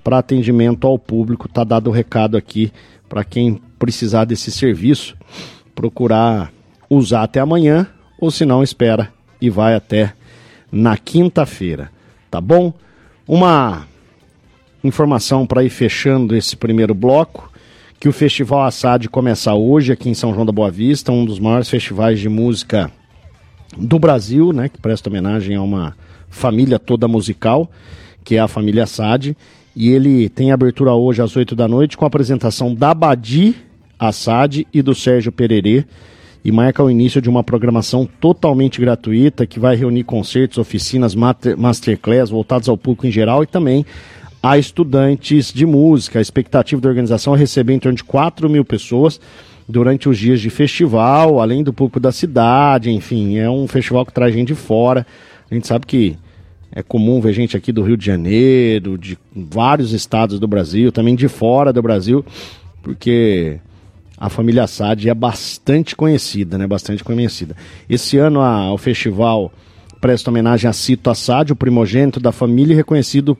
para atendimento ao público. Tá dado o recado aqui para quem precisar desse serviço, procurar usar até amanhã, ou se não, espera e vai até na quinta-feira, tá bom? Uma informação para ir fechando esse primeiro bloco, que o Festival Assad começa hoje aqui em São João da Boa Vista, um dos maiores festivais de música do Brasil, né, que presta homenagem a uma família toda musical, que é a família Assad, e ele tem abertura hoje às 8 da noite com a apresentação da Badi Assad e do Sérgio Pererê, e marca o início de uma programação totalmente gratuita que vai reunir concertos, oficinas, masterclass voltados ao público em geral e também a estudantes de música. A expectativa da organização é receber em torno de 4 mil pessoas durante os dias de festival, além do público da cidade, enfim, é um festival que traz gente de fora. A gente sabe que é comum ver gente aqui do Rio de Janeiro, de vários estados do Brasil, também de fora do Brasil, porque a família Assad é bastante conhecida, né? Bastante conhecida. Esse ano o festival presta homenagem a Cito Assad, o primogênito da família, reconhecido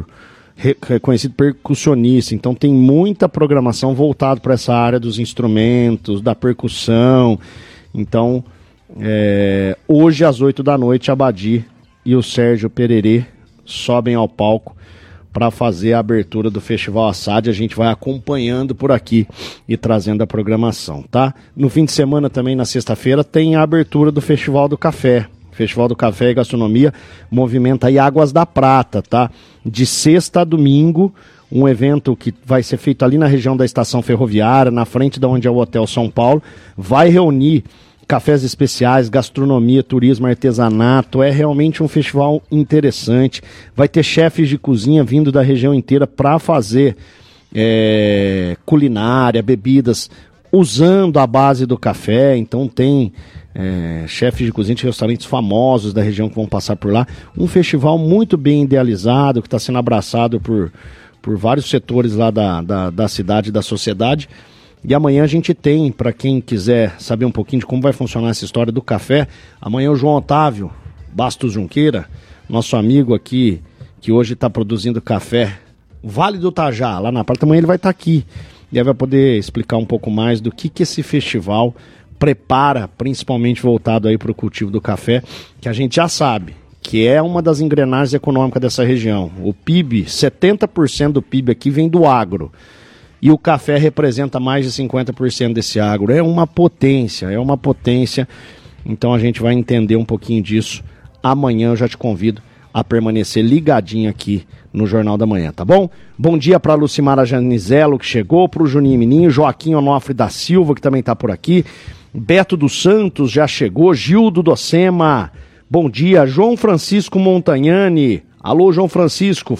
percussionista. Então tem muita programação voltada para essa área dos instrumentos, da percussão. Então, hoje às 8 da noite, a Badi e o Sérgio Pererê sobem ao palco para fazer a abertura do Festival Assad. A gente vai acompanhando por aqui e trazendo a programação, tá? No fim de semana também, na sexta-feira, tem a abertura do Festival do Café. Festival do Café e Gastronomia movimenta aí Águas da Prata, tá? De sexta a domingo, um evento que vai ser feito ali na região da estação ferroviária, na frente de onde é o Hotel São Paulo, vai reunir cafés especiais, gastronomia, turismo, artesanato. É realmente um festival interessante. Vai ter chefes de cozinha vindo da região inteira para fazer culinária, bebidas, usando a base do café. Então tem chefes de cozinha de restaurantes famosos da região que vão passar por lá. Um festival muito bem idealizado, que está sendo abraçado por vários setores lá da cidade e da sociedade. E amanhã a gente tem, para quem quiser saber um pouquinho de como vai funcionar essa história do café, amanhã o João Otávio Bastos Junqueira, nosso amigo aqui, que hoje está produzindo café, Vale do Tajá, lá na parte, amanhã ele vai estar aqui. E aí vai poder explicar um pouco mais do que esse festival prepara, principalmente voltado aí para o cultivo do café, que a gente já sabe que é uma das engrenagens econômicas dessa região. O PIB, 70% do PIB aqui vem do agro. E o café representa mais de 50% desse agro. É uma potência. Então a gente vai entender um pouquinho disso. Amanhã eu já te convido a permanecer ligadinho aqui no Jornal da Manhã, tá bom? Bom dia para Lucimara Janizelo, que chegou, para o Juninho Mininho, Joaquim Onofre da Silva, que também está por aqui, Beto dos Santos já chegou, Gildo Docema, bom dia, João Francisco Montagnani, alô João Francisco,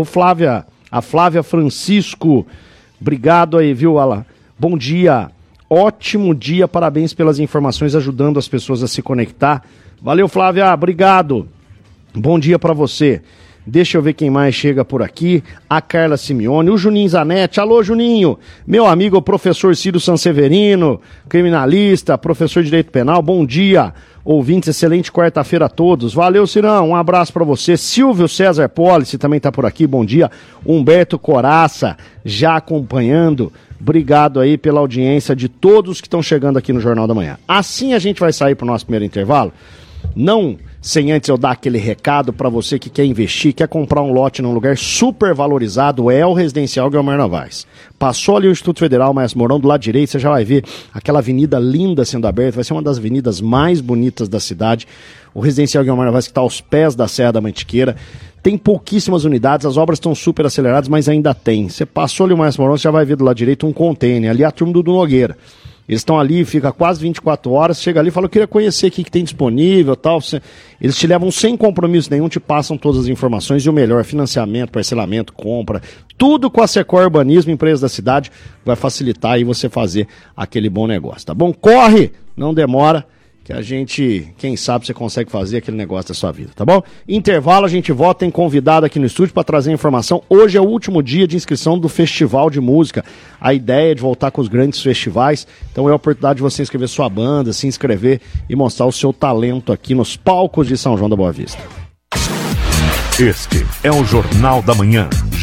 a Flávia Francisco, obrigado aí, viu, Ala? Bom dia, ótimo dia, parabéns pelas informações, ajudando as pessoas a se conectar. Valeu, Flávia, obrigado. Bom dia para você. Deixa eu ver quem mais chega por aqui. A Carla Simeone, o Juninho Zanetti. Alô, Juninho. Meu amigo, o professor Ciro Sanseverino, criminalista, professor de Direito Penal. Bom dia, ouvintes. Excelente quarta-feira a todos. Valeu, Cirão. Um abraço para você. Silvio César Policy também tá por aqui. Bom dia. Humberto Coraça, já acompanhando. Obrigado aí pela audiência de todos que estão chegando aqui no Jornal da Manhã. Assim a gente vai sair pro nosso primeiro intervalo. Não sem antes eu dar aquele recado para você que quer investir, quer comprar um lote num lugar super valorizado, é o Residencial Guilherme Novaes. Passou ali o Instituto Federal Maestro Mourão, do lado direito, você já vai ver aquela avenida linda sendo aberta, vai ser uma das avenidas mais bonitas da cidade. O Residencial Guilherme Novaes, que está aos pés da Serra da Mantiqueira, tem pouquíssimas unidades, as obras estão super aceleradas, mas ainda tem. Você passou ali o Maestro Mourão, você já vai ver do lado direito um container, ali a turma do Nogueira. Eles estão ali, fica quase 24 horas, chega ali e fala, eu queria conhecer o que tem disponível e tal. Eles te levam sem compromisso nenhum, te passam todas as informações e o melhor, financiamento, parcelamento, compra, tudo com a Secor Urbanismo, empresa da cidade, vai facilitar aí você fazer aquele bom negócio, tá bom? Corre, não demora, que a gente, quem sabe, você consegue fazer aquele negócio da sua vida, tá bom? Intervalo, a gente volta, tem convidado aqui no estúdio para trazer informação. Hoje é o último dia de inscrição do Festival de Música. A ideia é de voltar com os grandes festivais, então é a oportunidade de você inscrever sua banda, se inscrever e mostrar o seu talento aqui nos palcos de São João da Boa Vista. Este é o Jornal da Manhã,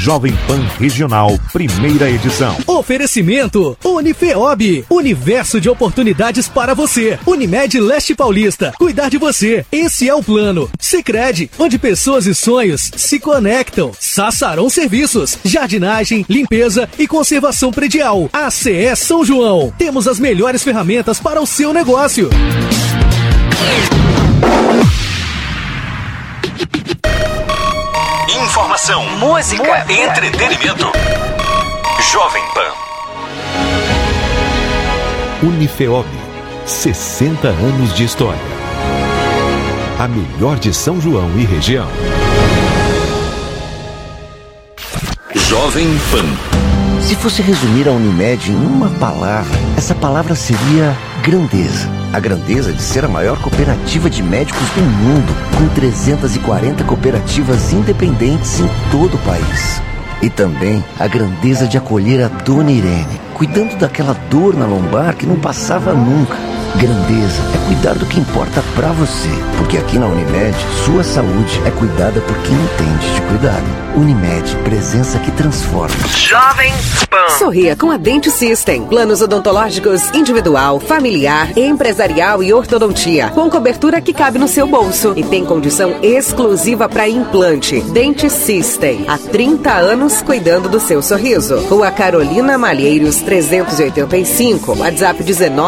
Jovem Pan Regional, primeira edição. Oferecimento Unifeob, universo de oportunidades para você. Unimed Leste Paulista, cuidar de você, esse é o plano. Sicredi, onde pessoas e sonhos se conectam. Sassarão Serviços, jardinagem, limpeza e conservação predial. ACE São João, temos as melhores ferramentas para o seu negócio. Informação, música, entretenimento. Jovem Pan. Unifeob, 60 anos de história. A melhor de São João e região. Jovem Pan. Se fosse resumir a Unimed em uma palavra, essa palavra seria grandeza. A grandeza de ser a maior cooperativa de médicos do mundo, com 340 cooperativas independentes em todo o país. E também a grandeza de acolher a Dona Irene, cuidando daquela dor na lombar que não passava nunca. Grandeza é cuidar do que importa pra você, porque aqui na Unimed, sua saúde é cuidada por quem entende de cuidado. Unimed, presença que transforma. Jovem Pan. Sorria com a Dente System. Planos odontológicos individual, familiar, empresarial e ortodontia, com cobertura que cabe no seu bolso e tem condição exclusiva para implante. Dente System, há 30 anos cuidando do seu sorriso. Rua Carolina Malheiros 385, WhatsApp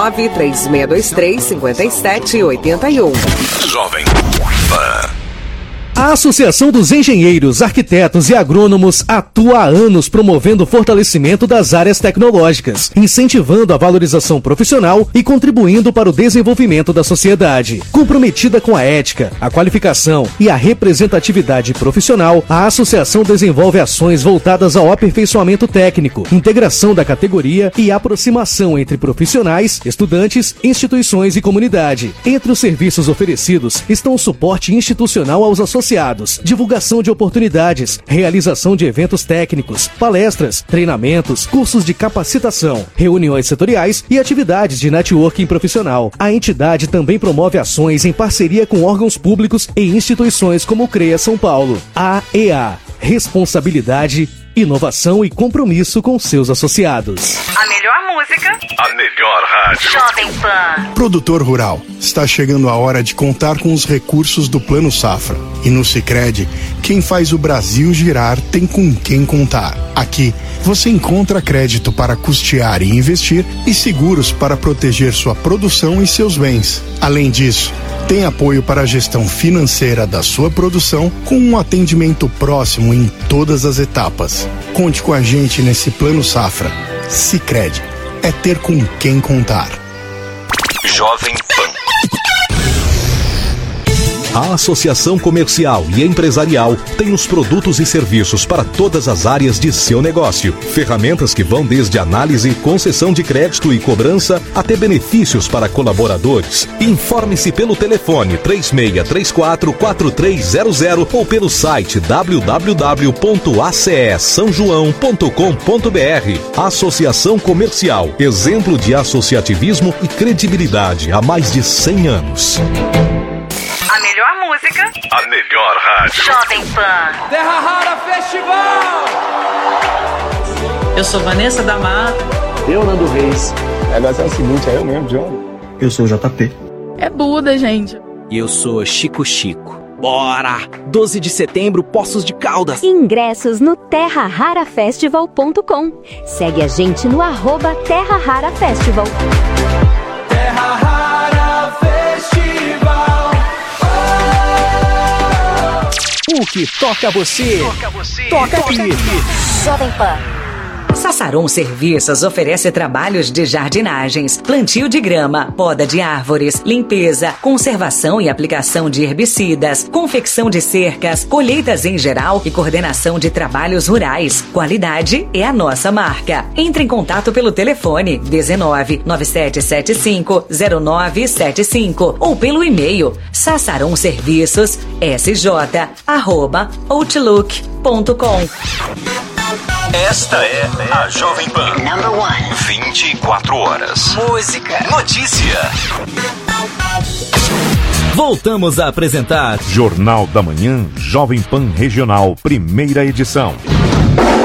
19-3623-5781. Jovem Pan. A Associação dos Engenheiros, Arquitetos e Agrônomos atua há anos promovendo o fortalecimento das áreas tecnológicas, incentivando a valorização profissional e contribuindo para o desenvolvimento da sociedade. Comprometida com a ética, a qualificação e a representatividade profissional, a associação desenvolve ações voltadas ao aperfeiçoamento técnico, integração da categoria e aproximação entre profissionais, estudantes, instituições e comunidade. Entre os serviços oferecidos estão o suporte institucional aos associados, divulgação de oportunidades, realização de eventos técnicos, palestras, treinamentos, cursos de capacitação, reuniões setoriais e atividades de networking profissional. A entidade também promove ações em parceria com órgãos públicos e instituições como o CREA São Paulo. AEA, responsabilidade, inovação e compromisso com seus associados. A melhor música, a melhor rádio. Jovem Pan. Produtor rural, está chegando a hora de contar com os recursos do Plano Safra. E no Sicredi, quem faz o Brasil girar tem com quem contar. Aqui, você encontra crédito para custear e investir e seguros para proteger sua produção e seus bens. Além disso, tem apoio para a gestão financeira da sua produção com um atendimento próximo em todas as etapas. Conte com a gente nesse Plano Safra. Sicredi, é ter com quem contar. Jovem Pan. A Associação Comercial e Empresarial tem os produtos e serviços para todas as áreas de seu negócio. Ferramentas que vão desde análise, concessão de crédito e cobrança até benefícios para colaboradores. Informe-se pelo telefone 3634-4300 ou pelo site www.acesanjoão.com.br. Associação Comercial, exemplo de associativismo e credibilidade há mais de 100 anos. A melhor música, a melhor rádio. Jovem Pan. Terra Rara Festival. Eu sou Vanessa da Mata. Eu, Nando Reis. O negócio é o seguinte, é eu mesmo, John. Eu sou o JP. É Buda, gente. E eu sou Chico Chico. Bora! 12 de setembro, Poços de Caldas. Ingressos no terrararafestival.com. Segue a gente no @Terra Rara Festival. Terra Rara Festival. O que toca você, toca aqui. Jovem Pan. Sassarão Serviços oferece trabalhos de jardinagens, plantio de grama, poda de árvores, limpeza, conservação e aplicação de herbicidas, confecção de cercas, colheitas em geral e coordenação de trabalhos rurais. Qualidade é a nossa marca. Entre em contato pelo telefone 19-9775-0975 ou pelo e-mail sassarãoserviços@outlook.com. Esta é a Jovem Pan. Number 1. 24 horas. Música. Notícia. Voltamos a apresentar Jornal da Manhã, Jovem Pan Regional, primeira edição.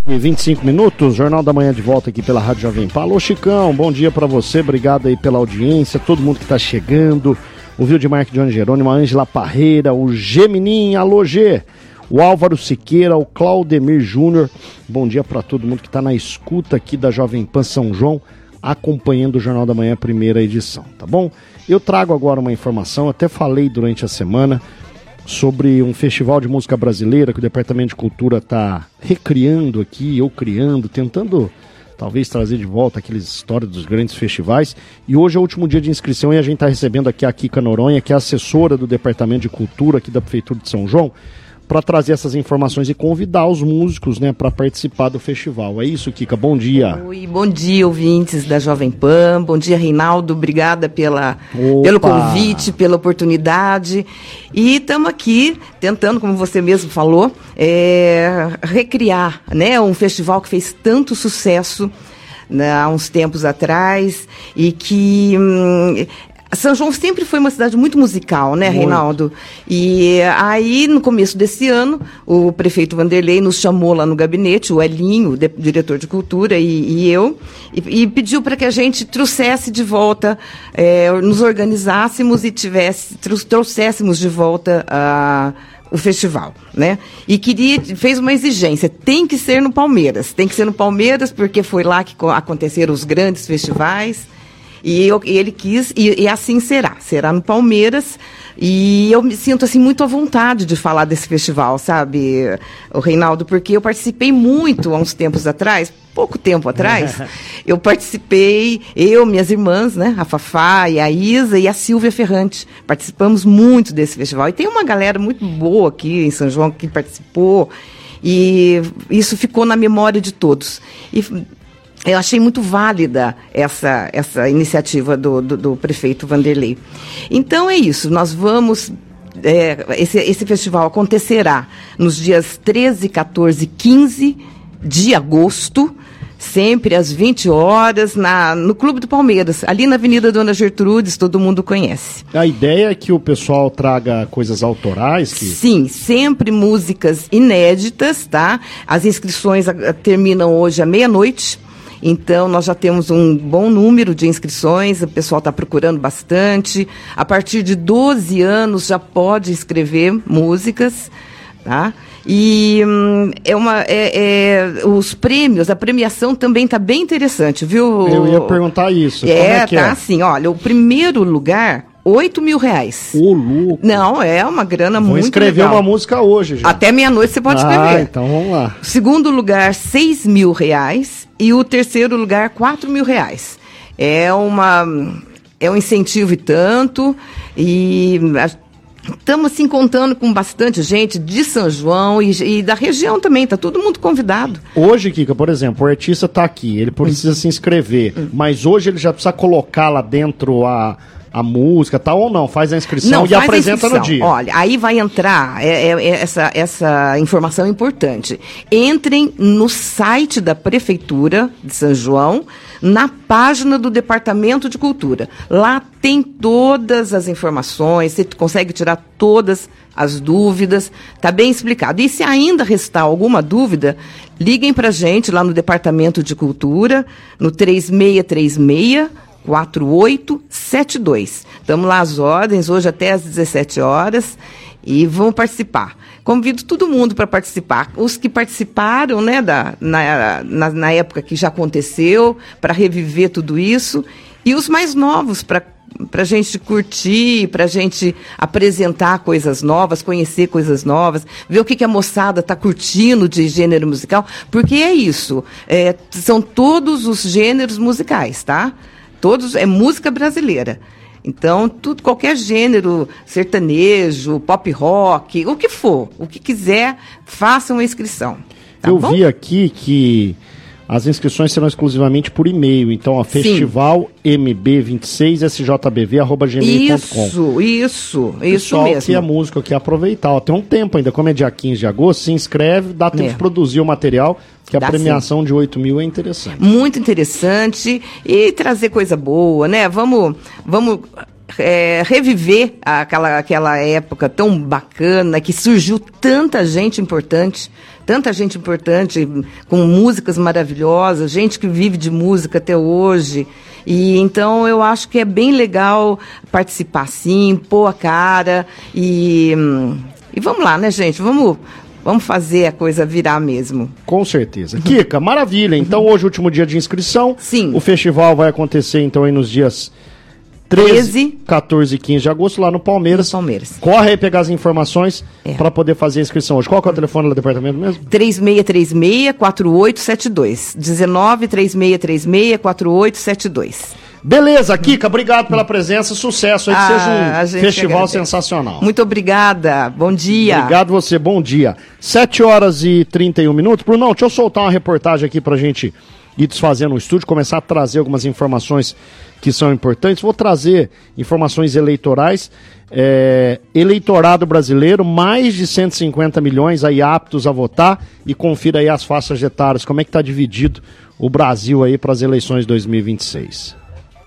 25 minutos, Jornal da Manhã de volta aqui pela Rádio Jovem Pan. Alô, Chicão, bom dia pra você, obrigado aí pela audiência, todo mundo que tá chegando, o Vildemar Johnny Jerônimo, a Ângela Parreira, o Geminim, alô G, o Álvaro Siqueira, o Claudemir Júnior, bom dia pra todo mundo que tá na escuta aqui da Jovem Pan São João, acompanhando o Jornal da Manhã, primeira edição, tá bom? Eu trago agora uma informação, até falei durante a semana, sobre um festival de música brasileira que o Departamento de Cultura está recriando aqui, ou criando, tentando talvez trazer de volta aquelas histórias dos grandes festivais. E hoje é o último dia de inscrição e a gente está recebendo aqui a Kika Noronha, que é assessora do Departamento de Cultura aqui da Prefeitura de São João, para trazer essas informações e convidar os músicos, né, para participar do festival. É isso, Kika? Bom dia. Oi, bom dia, ouvintes da Jovem Pan. Bom dia, Reinaldo. Obrigada pelo convite, pela oportunidade. E estamos aqui tentando, como você mesmo falou, recriar, né, um festival que fez tanto sucesso, né, há uns tempos atrás e que... São João sempre foi uma cidade muito musical, né, Reinaldo? E aí, no começo desse ano, o prefeito Vanderlei nos chamou lá no gabinete, o Elinho, diretor de cultura, e eu, e pediu para que a gente trouxesse de volta, nos organizássemos e trouxéssemos de volta o festival, né? E fez uma exigência, tem que ser no Palmeiras, porque foi lá que aconteceram os grandes festivais. E ele quis, e assim será no Palmeiras, e eu me sinto assim muito à vontade de falar desse festival, sabe, o Reinaldo, porque eu participei muito há uns tempos atrás, pouco tempo atrás, eu participei, minhas irmãs, né, a Fafá e a Isa e a Silvia Ferrante, participamos muito desse festival, e tem uma galera muito boa aqui em São João que participou, e isso ficou na memória de todos, e eu achei muito válida essa iniciativa do prefeito Vanderlei. Então é isso, nós vamos... esse festival acontecerá nos dias 13, 14 e 15 de agosto, sempre às 20 horas, no Clube do Palmeiras, ali na Avenida Dona Gertrudes, todo mundo conhece. A ideia é que o pessoal traga coisas autorais? Sim, sempre músicas inéditas, tá? As inscrições terminam hoje à meia-noite. Então, nós já temos um bom número de inscrições, o pessoal está procurando bastante. A partir de 12 anos já pode inscrever músicas, tá? E os prêmios, a premiação também está bem interessante, viu? Eu ia perguntar isso. Como é que tá assim, olha, o primeiro lugar... R$8.000. Ô, louco. Não, é uma grana muito legal. Vou escrever uma música hoje já. Até meia-noite você pode escrever. Então vamos lá. Segundo lugar, R$6.000. E o terceiro lugar, R$4.000. É um incentivo e tanto. E estamos assim contando com bastante gente de São João e da região também. Tá todo mundo convidado. Hoje, Kika, por exemplo, o artista está aqui. Ele precisa se inscrever. Mas hoje ele já precisa colocar lá dentro a música, tal ou não? Faz a inscrição e apresenta no dia. Olha, aí vai entrar essa informação importante. Entrem no site da Prefeitura de São João, na página do Departamento de Cultura. Lá tem todas as informações, você consegue tirar todas as dúvidas, tá bem explicado. E se ainda restar alguma dúvida, liguem pra gente lá no Departamento de Cultura, no 3636-4872. Estamos lá às ordens, hoje até às 17 horas, e vão participar. Convido todo mundo para participar. Os que participaram, né, na época que já aconteceu, para reviver tudo isso, e os mais novos, para a gente curtir, para a gente apresentar coisas novas, conhecer coisas novas, ver o que a moçada está curtindo de gênero musical, porque é isso, são todos os gêneros musicais, tá? Todos, é música brasileira. Então, qualquer gênero, sertanejo, pop rock, o que for, o que quiser, façam a inscrição. Tá Eu bom? Vi aqui que as inscrições serão exclusivamente por e-mail. Então, ó, festivalmb26sjbv@gmail.com. Isso Pessoal, mesmo. que é músico, que aproveitar. Ó, tem um tempo ainda, como é dia 15 de agosto, se inscreve, dá tempo de produzir o material, que a premiação de 8.000 é interessante. Muito interessante e trazer coisa boa, né? Vamos reviver aquela época tão bacana, que surgiu tanta gente importante, com músicas maravilhosas, gente que vive de música até hoje. E então eu acho que é bem legal participar sim, pôr a cara e vamos lá, né, gente? Vamos fazer a coisa virar mesmo. Com certeza. Kika, maravilha. Então hoje é o último dia de inscrição. Sim. O festival vai acontecer então aí nos dias 13, 14 e 15 de agosto, lá no Palmeiras. Corre aí pegar as informações para poder fazer a inscrição hoje. Qual que é o telefone do departamento mesmo? 3636-4872. 19-3636-4872. Beleza, Kika, obrigado pela presença, sucesso aí, que seja um festival sensacional. Muito obrigada, bom dia. Obrigado você, bom dia. 7h31. Brunão, deixa eu soltar uma reportagem aqui pra gente ir desfazendo o estúdio, começar a trazer algumas informações que são importantes. Vou trazer informações eleitorais. Eleitorado brasileiro, mais de 150 milhões aí aptos a votar, e confira aí as faixas etárias, como é que está dividido o Brasil aí para as eleições de 2026.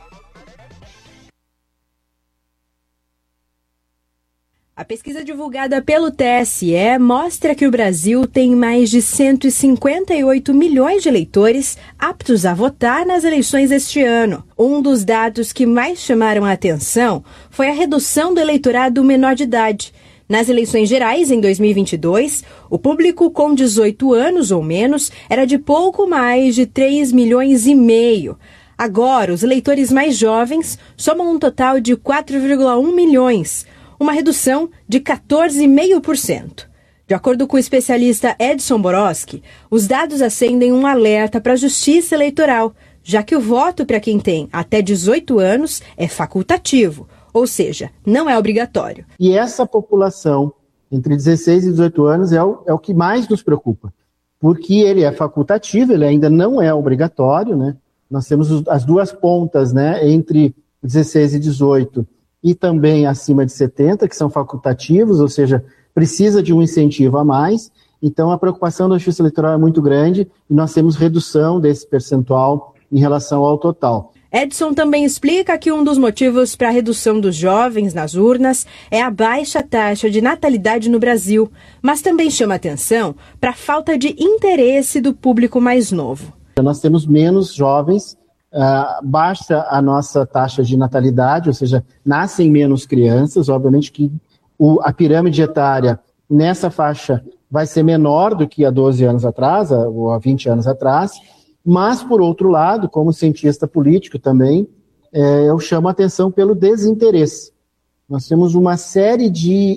A pesquisa divulgada pelo TSE mostra que o Brasil tem mais de 158 milhões de eleitores aptos a votar nas eleições deste ano. Um dos dados que mais chamaram a atenção foi a redução do eleitorado menor de idade. Nas eleições gerais, em 2022, o público com 18 anos ou menos era de pouco mais de 3,5 milhões. Agora, os eleitores mais jovens somam um total de 4,1 milhões. Uma redução de 14,5%. De acordo com o especialista Edson Boroski, os dados acendem um alerta para a justiça eleitoral, já que o voto para quem tem até 18 anos é facultativo, ou seja, não é obrigatório. E essa população entre 16 e 18 anos é o que mais nos preocupa, porque ele é facultativo, ele ainda não é obrigatório, né? Nós temos as duas pontas, né, entre 16 e 18 e também acima de 70, que são facultativos, ou seja, precisa de um incentivo a mais. Então, a preocupação da Justiça Eleitoral é muito grande e nós temos redução desse percentual em relação ao total. Edson também explica que um dos motivos para a redução dos jovens nas urnas é a baixa taxa de natalidade no Brasil, mas também chama atenção para a falta de interesse do público mais novo. Nós temos menos jovens, baixa a nossa taxa de natalidade, ou seja, nascem menos crianças. Obviamente que a pirâmide etária nessa faixa vai ser menor do que há 12 anos atrás, ou há 20 anos atrás, mas, por outro lado, como cientista político também, eu chamo a atenção pelo desinteresse. Nós temos uma série de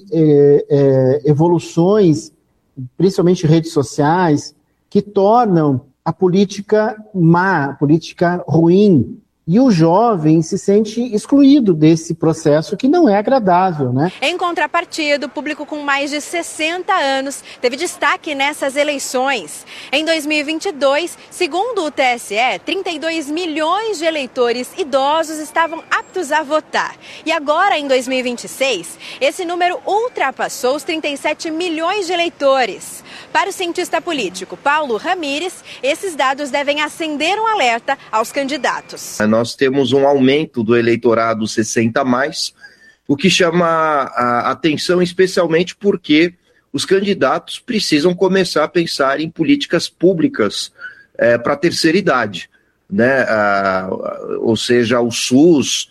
evoluções, principalmente redes sociais, que tornam a política má, a política ruim. E o jovem se sente excluído desse processo que não é agradável, né? Em contrapartida, o público com mais de 60 anos teve destaque nessas eleições. Em 2022, segundo o TSE, 32 milhões de eleitores idosos estavam aptos a votar. E agora, em 2026, esse número ultrapassou os 37 milhões de eleitores. Para o cientista político Paulo Ramires, esses dados devem acender um alerta aos candidatos. Nós temos um aumento do eleitorado 60+, o que chama a atenção especialmente porque os candidatos precisam começar a pensar em políticas públicas para a terceira idade, né? Ou seja, o SUS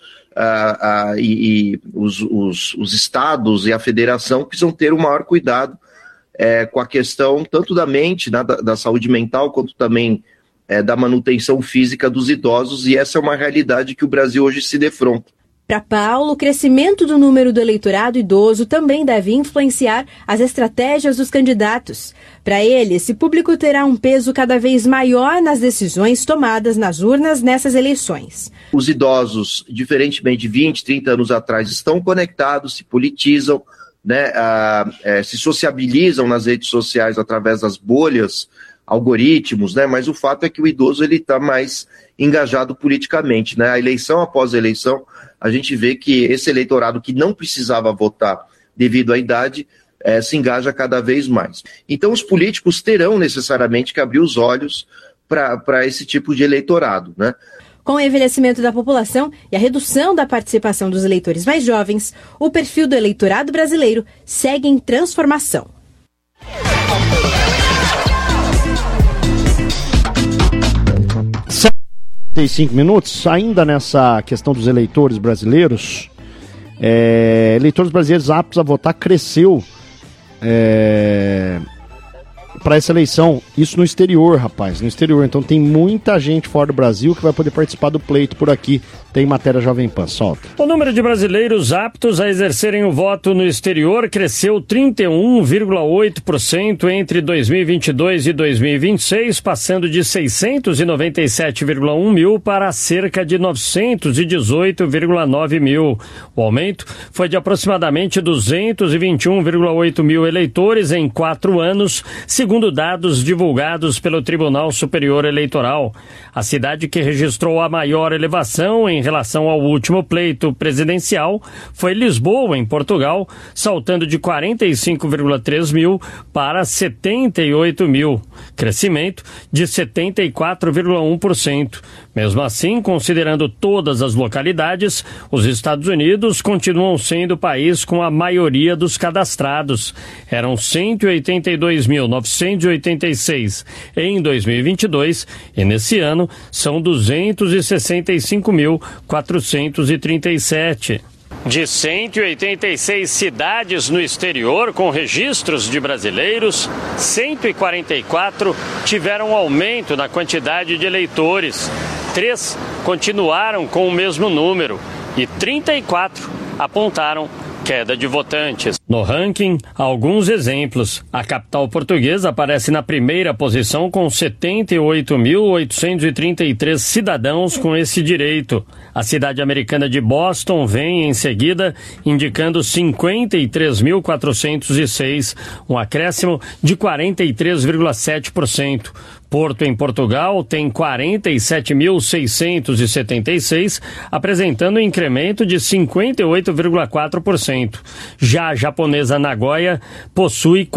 e os estados e a federação precisam ter o maior cuidado com a questão tanto da mente, da saúde mental, quanto também da manutenção física dos idosos, e essa é uma realidade que o Brasil hoje se defronta. Para Paulo, o crescimento do número do eleitorado idoso também deve influenciar as estratégias dos candidatos. Para ele, esse público terá um peso cada vez maior nas decisões tomadas nas urnas nessas eleições. Os idosos, diferentemente de 20, 30 anos atrás, estão conectados, se politizam, né, se sociabilizam nas redes sociais através das bolhas, algoritmos, né? Mas o fato é que o idoso ele está mais engajado politicamente, né? A eleição após a eleição, a gente vê que esse eleitorado que não precisava votar devido à idade se engaja cada vez mais. Então os políticos terão necessariamente que abrir os olhos para esse tipo de eleitorado, né? Com o envelhecimento da população e a redução da participação dos eleitores mais jovens, o perfil do eleitorado brasileiro segue em transformação. 5 minutos, ainda nessa questão dos eleitores brasileiros, eleitores brasileiros aptos a votar cresceu para essa eleição, isso no exterior, rapaz, no exterior. Então tem muita gente fora do Brasil que vai poder participar do pleito por aqui. Tem matéria Jovem Pan, solta. O número de brasileiros aptos a exercerem o voto no exterior cresceu 31,8% entre 2022 e 2026, passando de 697,1 mil para cerca de 918,9 mil. O aumento foi de aproximadamente 221,8 mil eleitores em 4 anos, segundo dados divulgados pelo Tribunal Superior Eleitoral. A cidade que registrou a maior elevação em relação ao último pleito presidencial foi Lisboa, em Portugal, saltando de 45,3 mil para 78 mil, crescimento de 74,1%. Mesmo assim, considerando todas as localidades, os Estados Unidos continuam sendo o país com a maioria dos cadastrados. Eram 182.986 em 2022 e nesse ano são 265.437. De 186 cidades no exterior com registros de brasileiros, 144 tiveram aumento na quantidade de eleitores, 3 continuaram com o mesmo número e 34 apontaram queda de votantes. No ranking, alguns exemplos. A capital portuguesa aparece na primeira posição com 78.833 cidadãos com esse direito. A cidade americana de Boston vem em seguida, indicando 53.406, um acréscimo de 43,7%. Porto, em Portugal, tem 47.676, apresentando um incremento de 58,4%. Já a japonesa Nagoya possui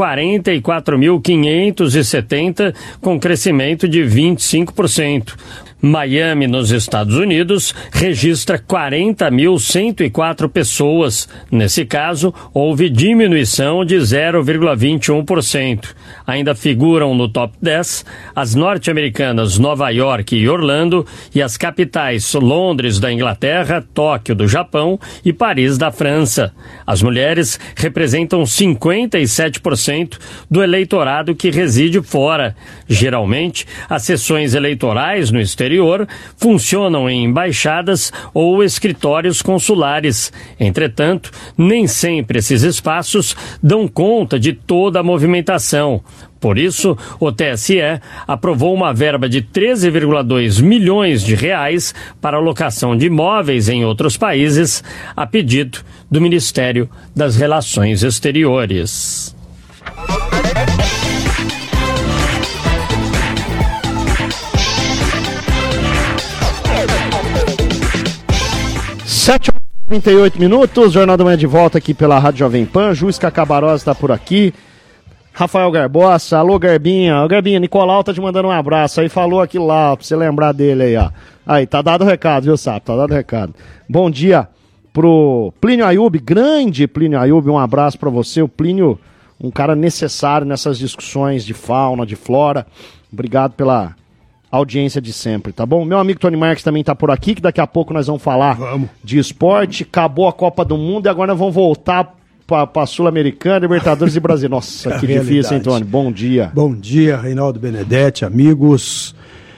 44.570, com crescimento de 25%. Miami, nos Estados Unidos, registra 40.104 pessoas. Nesse caso, houve diminuição de 0,21%. Ainda figuram no top 10 as norte-americanas Nova York e Orlando e as capitais Londres da Inglaterra, Tóquio do Japão e Paris da França. As mulheres representam 57% do eleitorado que reside fora. Geralmente, as sessões eleitorais no exterior funcionam em embaixadas ou escritórios consulares. Entretanto, nem sempre esses espaços dão conta de toda a movimentação. Por isso, o TSE aprovou uma verba de 13,2 milhões de reais para alocação de imóveis em outros países, a pedido do Ministério das Relações Exteriores. Sete 38 minutos, Jornal da Manhã de volta aqui pela Rádio Jovem Pan. Jusca Cabarosa está por aqui. Rafael Garbosa, alô Garbinha. Ô Garbinha, Nicolau tá te mandando um abraço aí, falou aquilo lá, pra você lembrar dele aí, ó. Aí, tá dado o recado, viu, Sapo? Tá dado o recado. Bom dia pro Plínio Ayub, grande Plínio Ayub, um abraço pra você. O Plínio, um cara necessário nessas discussões de fauna, de flora. Obrigado pela audiência de sempre, tá bom? Meu amigo Tony Marques também tá por aqui, que daqui a pouco nós vamos falar de esporte. Acabou a Copa do Mundo e agora nós vamos voltar pra Sul-Americana, Libertadores e Brasil. Nossa, que difícil, hein, Tony? Bom dia. Bom dia, Reinaldo Benedetti, amigos.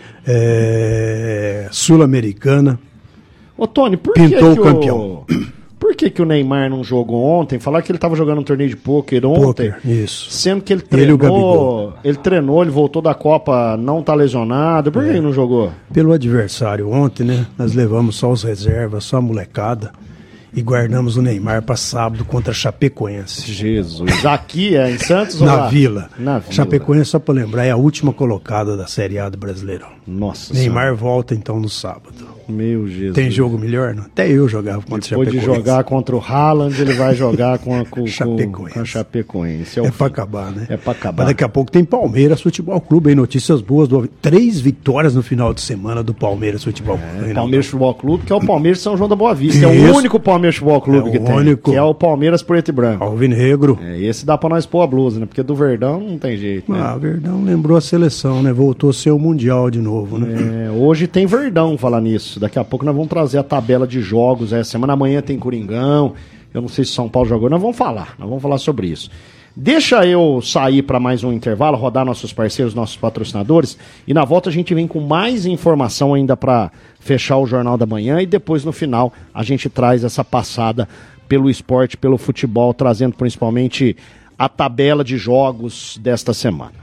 Sul-Americana. Ô, Tony, por pintou o campeão. Por que o Neymar não jogou ontem? Falaram que ele estava jogando um torneio de pôquer ontem. Isso. Sendo que ele treinou, ele voltou da Copa, não tá lesionado. Por que ele não jogou? Pelo adversário. Ontem, né? Nós levamos só os reservas, só a molecada. E guardamos o Neymar para sábado contra a Chapecoense. Jesus. Aqui em Santos? Na Vila. Chapecoense, só para lembrar, é a última colocada da Série A do Brasileirão. Nossa Neymar volta então no sábado. Meu Jesus. Tem jogo melhor? Não? Até eu jogava contra o Chapecoense. Depois de jogar contra o Haaland, ele vai jogar com a Chapecoense. É pra acabar, né? É pra acabar. Mas daqui a pouco tem Palmeiras Futebol Clube, hein? Notícias boas. 3 vitórias no final de semana do Palmeiras Futebol Clube. Palmeiras Futebol Clube, que é o Palmeiras São João da Boa Vista. É o único Palmeiras Futebol Clube que tem. Único. Que é o Palmeiras preto e branco. Alvinegro. Esse dá pra nós pôr a blusa, né? Porque do Verdão não tem jeito, né? O Verdão lembrou a seleção, né? Voltou a ser o Mundial de novo, né? Hoje tem Verdão, falar nisso. Daqui a pouco nós vamos trazer a tabela de jogos. Semana amanhã tem Coringão. Eu não sei se São Paulo jogou. Nós vamos falar sobre isso. Deixa eu sair para mais um intervalo, rodar nossos parceiros, nossos patrocinadores. E na volta a gente vem com mais informação ainda para fechar o Jornal da Manhã. E depois no final a gente traz essa passada pelo esporte, pelo futebol, trazendo principalmente a tabela de jogos desta semana.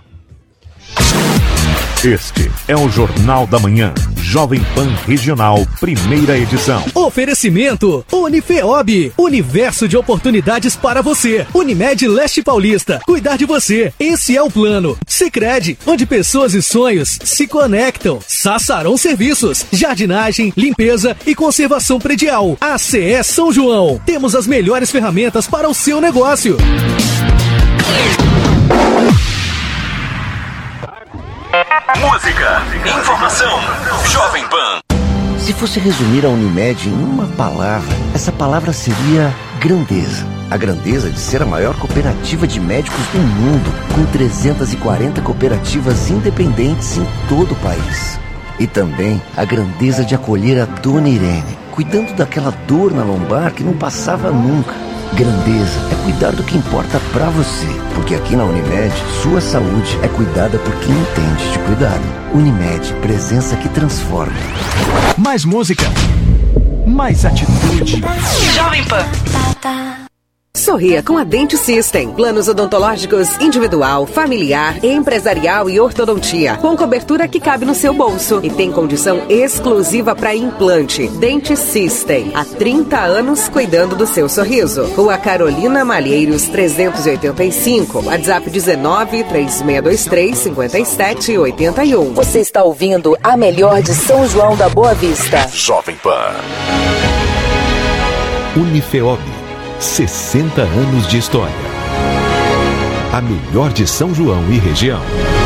Este é o Jornal da Manhã, Jovem Pan Regional, primeira edição. Oferecimento Unifeob, universo de oportunidades para você. Unimed Leste Paulista, cuidar de você, esse é o plano. Sicredi, onde pessoas e sonhos se conectam. Sassarão Serviços, jardinagem, limpeza e conservação predial. ACE São João, temos as melhores ferramentas para o seu negócio. Música, informação, Jovem Pan. Se fosse resumir a Unimed em uma palavra, essa palavra seria grandeza. A grandeza de ser a maior cooperativa de médicos do mundo, com 340 cooperativas independentes em todo o país. E também a grandeza de acolher a Dona Irene, cuidando daquela dor na lombar que não passava nunca. Grandeza é cuidar do que importa pra você, porque aqui na Unimed, sua saúde é cuidada por quem entende de cuidado. Unimed, presença que transforma. Mais música, mais atitude. Jovem Pan. Sorria com a Dente System. Planos odontológicos individual, familiar, empresarial e ortodontia. Com cobertura que cabe no seu bolso. E tem condição exclusiva para implante. Dente System. Há 30 anos cuidando do seu sorriso. Rua Carolina Malheiros 385. WhatsApp 19-3623-5781. Você está ouvindo a melhor de São João da Boa Vista. Jovem Pan. Unifeob. 60 anos de história. A melhor de São João e região.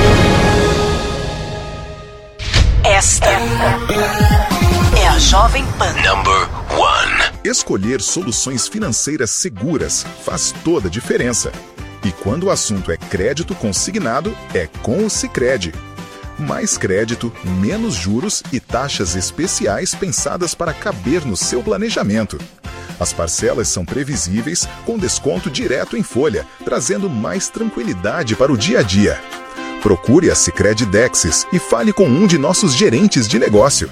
Esta é a Jovem Pan. Number 1. Escolher soluções financeiras seguras faz toda a diferença. E quando o assunto é crédito consignado, é com o Sicredi. Mais crédito, menos juros e taxas especiais pensadas para caber no seu planejamento. As parcelas são previsíveis, com desconto direto em folha, trazendo mais tranquilidade para o dia a dia. Procure a Sicredi Dexis e fale com um de nossos gerentes de negócio.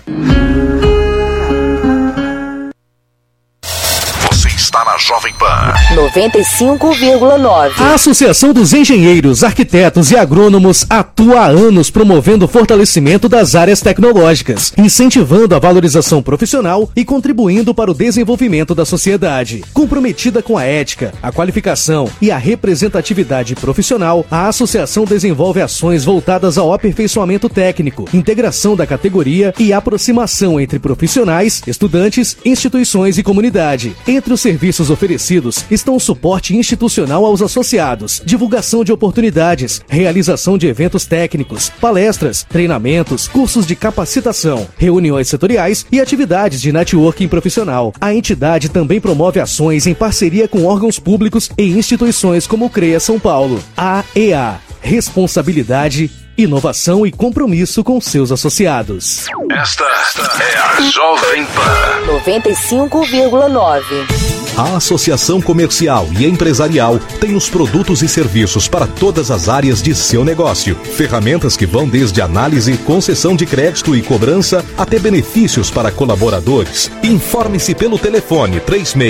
Está na Jovem Pan 95,9. A Associação dos Engenheiros, Arquitetos e Agrônomos atua há anos promovendo o fortalecimento das áreas tecnológicas, incentivando a valorização profissional e contribuindo para o desenvolvimento da sociedade. Comprometida com a ética, a qualificação e a representatividade profissional, a associação desenvolve ações voltadas ao aperfeiçoamento técnico, integração da categoria e aproximação entre profissionais, estudantes, instituições e comunidade. Entre os serviços oferecidos estão o suporte institucional aos associados, divulgação de oportunidades, realização de eventos técnicos, palestras, treinamentos, cursos de capacitação, reuniões setoriais e atividades de networking profissional. A entidade também promove ações em parceria com órgãos públicos e instituições como o CREA São Paulo. AEA. Responsabilidade, inovação e compromisso com seus associados. Esta é a Jovem Pan 95,9. A Associação Comercial e Empresarial tem os produtos e serviços para todas as áreas de seu negócio. Ferramentas que vão desde análise, concessão de crédito e cobrança até benefícios para colaboradores. Informe-se pelo telefone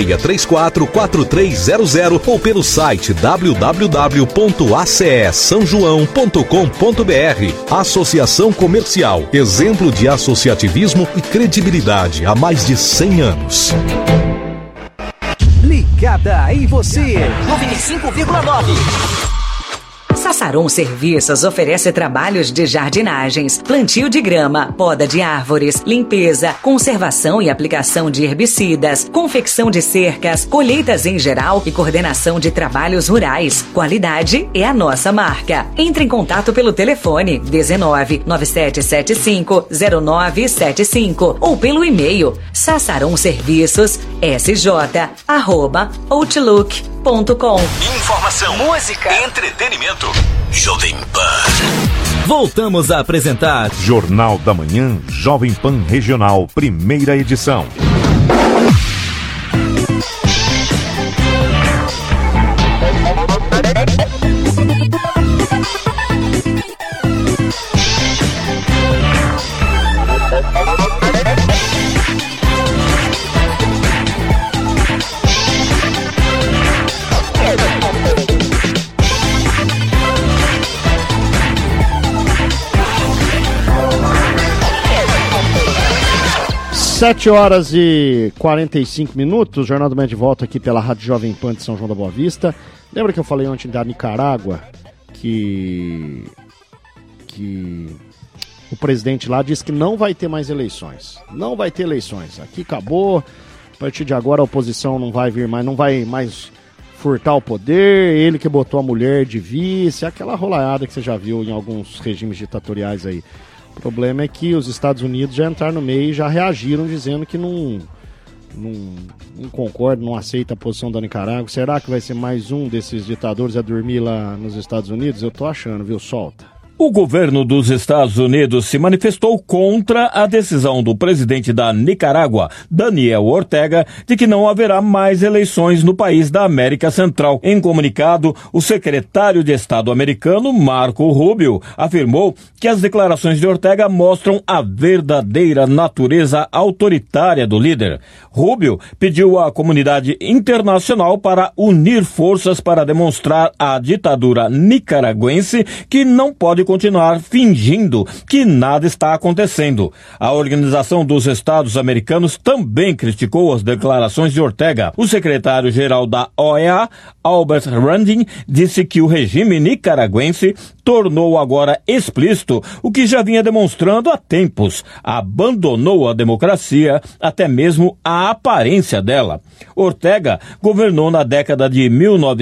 3634-4300 ou pelo site www.acesanjoão.com.br. Associação Comercial, exemplo de associativismo e credibilidade há mais de 100 anos. Ligada em você. 95,9. Sassaron Serviços oferece trabalhos de jardinagens, plantio de grama, poda de árvores, limpeza, conservação e aplicação de herbicidas, confecção de cercas, colheitas em geral e coordenação de trabalhos rurais. Qualidade é a nossa marca. Entre em contato pelo telefone 19 9775 0975 ou pelo e-mail sassaronsserviços@outlook.com. Informação, música, entretenimento. Jovem Pan. Voltamos a apresentar Jornal da Manhã, Jovem Pan Regional, primeira edição. Sete horas e 45 minutos, Jornal do Manhã de volta aqui pela Rádio Jovem Pan de São João da Boa Vista. Lembra que eu falei ontem da Nicarágua, que o presidente lá disse que não vai ter mais eleições. Não vai ter eleições. Aqui acabou, a partir de agora a oposição não vai vir mais, não vai mais furtar o poder, ele que botou a mulher de vice, aquela rolaiada que você já viu em alguns regimes ditatoriais aí. O problema é que os Estados Unidos já entraram no meio e já reagiram dizendo que não concorda, não aceita a posição da Nicarágua. Será que vai ser mais um desses ditadores a dormir lá nos Estados Unidos? Eu tô achando, viu? Solta. O governo dos Estados Unidos se manifestou contra a decisão do presidente da Nicarágua, Daniel Ortega, de que não haverá mais eleições no país da América Central. Em comunicado, o secretário de Estado americano, Marco Rubio, afirmou que as declarações de Ortega mostram a verdadeira natureza autoritária do líder. Rubio pediu à comunidade internacional para unir forças para demonstrar à ditadura nicaragüense que não pode continuar fingindo que nada está acontecendo. A Organização dos Estados Americanos também criticou as declarações de Ortega. O secretário-geral da OEA, Albert Randin, disse que o regime nicaragüense tornou agora explícito o que já vinha demonstrando há tempos. Abandonou a democracia, até mesmo a aparência dela. Ortega governou na década de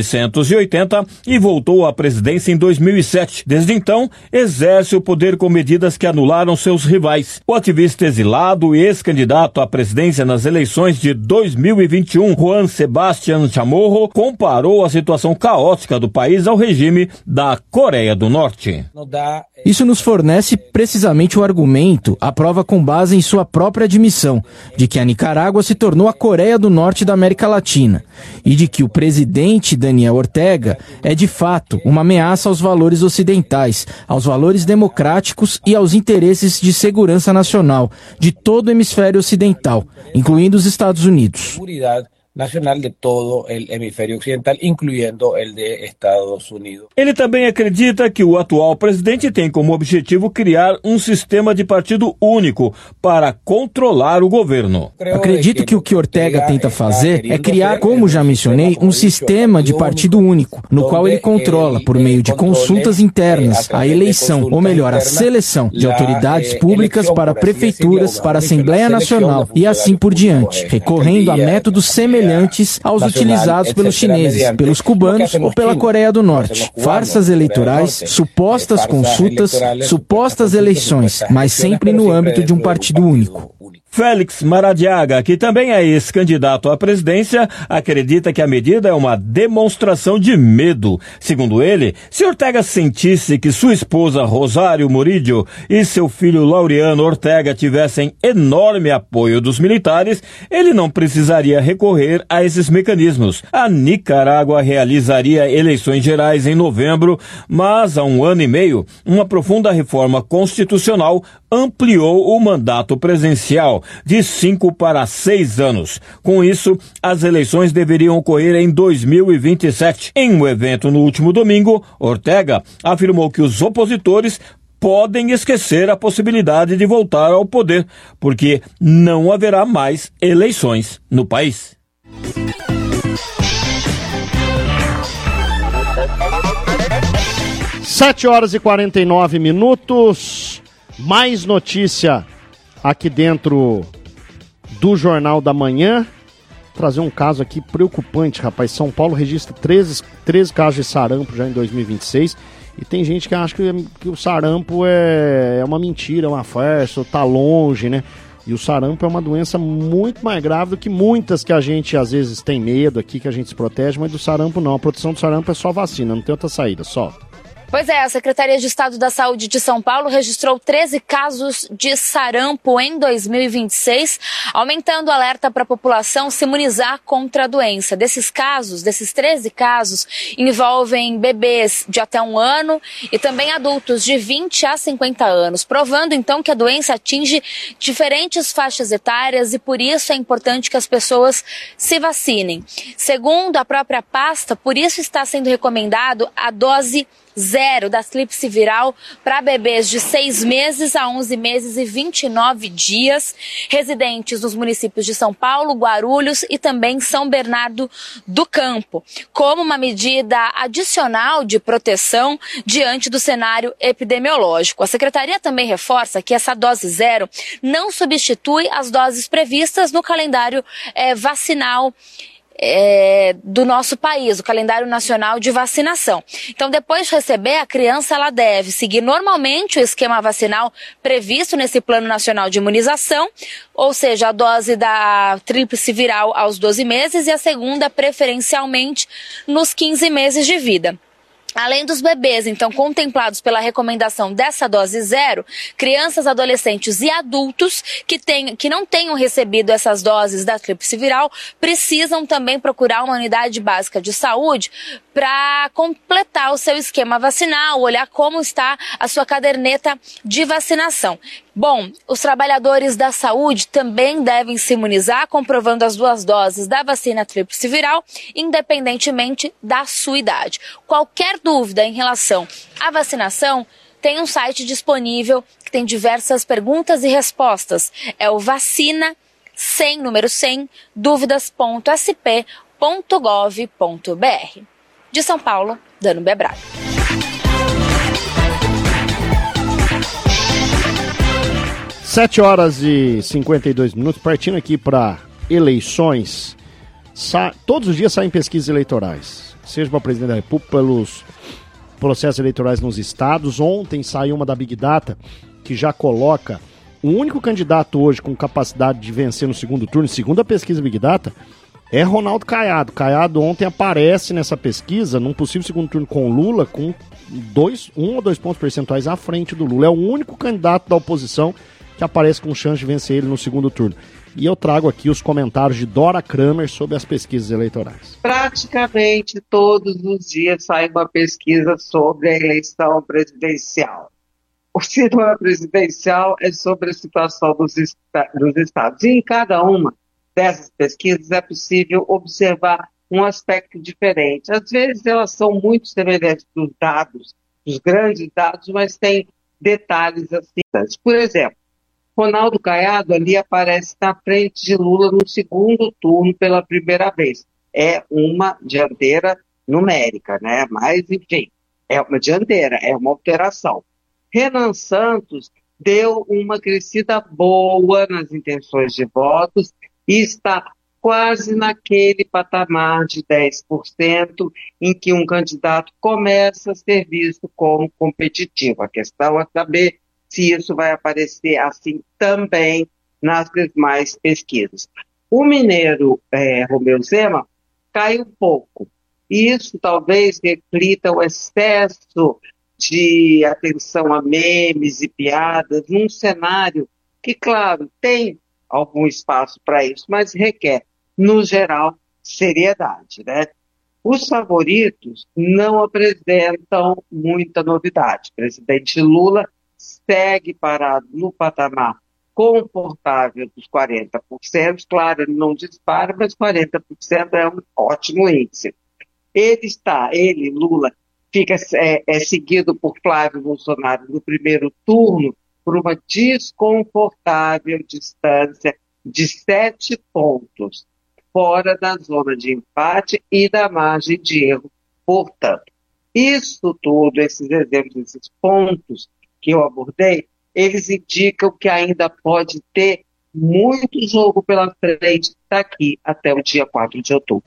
1980 e voltou à presidência em 2007. Desde então, exerce o poder com medidas que anularam seus rivais. O ativista exilado e ex-candidato à presidência nas eleições de 2021, Juan Sebastián Chamorro, comparou a situação caótica do país ao regime da Coreia do Norte. Isso nos fornece precisamente o argumento, a prova com base em sua própria admissão, de que a Nicarágua se tornou a Coreia do Norte da América Latina e de que o presidente Daniel Ortega é de fato uma ameaça aos valores ocidentais, aos valores democráticos e aos interesses de segurança nacional de todo o hemisfério ocidental, incluindo os Estados Unidos. Nacional de todo o hemisfério occidental, incluindo o de Estados Unidos. Ele também acredita que o atual presidente tem como objetivo criar um sistema de partido único para controlar o governo. Acredito que o que Ortega tenta fazer é criar, como já mencionei, um sistema de partido único, no qual ele controla, por meio de consultas internas, a eleição, ou melhor, a seleção de autoridades públicas para prefeituras, para a Assembleia Nacional e assim por diante, recorrendo a métodos semelhantes aos utilizados pelos chineses, pelos cubanos ou pela Coreia do Norte. Farsas eleitorais, supostas consultas, supostas eleições, mas sempre no âmbito de um partido único. Félix Maradiaga, que também é ex-candidato à presidência, acredita que a medida é uma demonstração de medo. Segundo ele, se Ortega sentisse que sua esposa Rosário Murillo e seu filho Laureano Ortega tivessem enorme apoio dos militares, ele não precisaria recorrer a esses mecanismos. A Nicarágua realizaria eleições gerais em novembro, mas há 1 ano e meio, uma profunda reforma constitucional ampliou o mandato presidencial de 5 para 6 anos. Com isso, as eleições deveriam ocorrer em 2027. Em um evento no último domingo, Ortega afirmou que os opositores podem esquecer a possibilidade de voltar ao poder, porque não haverá mais eleições no país. 7h49. Mais notícia aqui dentro do Jornal da Manhã. Trazer um caso aqui preocupante, rapaz. São Paulo registra 13 casos de sarampo já em 2026. E tem gente que acha que o sarampo é uma mentira, é uma farsa, tá longe, né? E o sarampo é uma doença muito mais grave do que muitas que a gente às vezes tem medo aqui, que a gente se protege, mas do sarampo não. A proteção do sarampo é só vacina, não tem outra saída, só. Pois é, a Secretaria de Estado da Saúde de São Paulo registrou 13 casos de sarampo em 2026, aumentando o alerta para a população se imunizar contra a doença. Desses 13 casos, envolvem bebês de até 1 ano e também adultos de 20 a 50 anos, provando então que a doença atinge diferentes faixas etárias e por isso é importante que as pessoas se vacinem. Segundo a própria pasta, por isso está sendo recomendado a dose 0 da tríplice viral para bebês de 6 meses a 11 meses e 29 dias, residentes nos municípios de São Paulo, Guarulhos e também São Bernardo do Campo, como uma medida adicional de proteção diante do cenário epidemiológico. A Secretaria também reforça que essa dose 0 não substitui as doses previstas no calendário vacinal do nosso país, o calendário nacional de vacinação. Então, depois de receber, a criança ela deve seguir normalmente o esquema vacinal previsto nesse Plano Nacional de Imunização, ou seja, a dose da tríplice viral aos 12 meses e a segunda preferencialmente nos 15 meses de vida. Além dos bebês, então, contemplados pela recomendação dessa dose 0, crianças, adolescentes e adultos que não tenham recebido essas doses da tríplice viral precisam também procurar uma unidade básica de saúde para completar o seu esquema vacinal, olhar como está a sua caderneta de vacinação. Bom, os trabalhadores da saúde também devem se imunizar, comprovando as 2 doses da vacina tríplice viral, independentemente da sua idade. Qualquer dúvida em relação à vacinação, tem um site disponível que tem diversas perguntas e respostas. É o vacina 100, número 100, dúvidas.sp.gov.br. De São Paulo, Dano Bebraga. 7h52, partindo aqui para eleições. Todos os dias saem pesquisas eleitorais, seja para presidente da República, pelos processos eleitorais nos estados. Ontem saiu uma da Big Data, que já coloca o único candidato hoje com capacidade de vencer no segundo turno, segundo a pesquisa Big Data, é Ronaldo Caiado. Caiado ontem aparece nessa pesquisa, num possível segundo turno com Lula, com 1 ou 2 pontos percentuais à frente do Lula. É o único candidato da oposição que aparece com chance de vencer ele no segundo turno. E eu trago aqui os comentários de Dora Kramer sobre as pesquisas eleitorais. Praticamente todos os dias sai uma pesquisa sobre a eleição presidencial. O sistema presidencial é sobre a situação dos estados. E em cada uma dessas pesquisas é possível observar um aspecto diferente. Às vezes elas são muito semelhantes dos dados, dos grandes dados, mas tem detalhes assim. Por exemplo, Ronaldo Caiado ali aparece na frente de Lula no segundo turno pela primeira vez. É uma dianteira numérica, né? Mas, enfim, é uma dianteira, é uma alteração. Renan Santos deu uma crescida boa nas intenções de votos e está quase naquele patamar de 10% em que um candidato começa a ser visto como competitivo. A questão é saber se isso vai aparecer assim também nas demais pesquisas. O mineiro Romeu Zema cai um pouco. Isso talvez reflita o excesso de atenção a memes e piadas num cenário que, claro, tem algum espaço para isso, mas requer, no geral, seriedade, né? Os favoritos não apresentam muita novidade. O presidente Lula segue parado no patamar confortável dos 40%. Claro, ele não dispara, mas 40% é um ótimo índice. Ele, Lula, fica seguido por Flávio Bolsonaro no primeiro turno por uma desconfortável distância de 7 pontos, fora da zona de empate e da margem de erro, portanto. Isso tudo, esses exemplos, esses pontos que eu abordei, eles indicam que ainda pode ter muito jogo pela frente daqui até o dia 4 de outubro.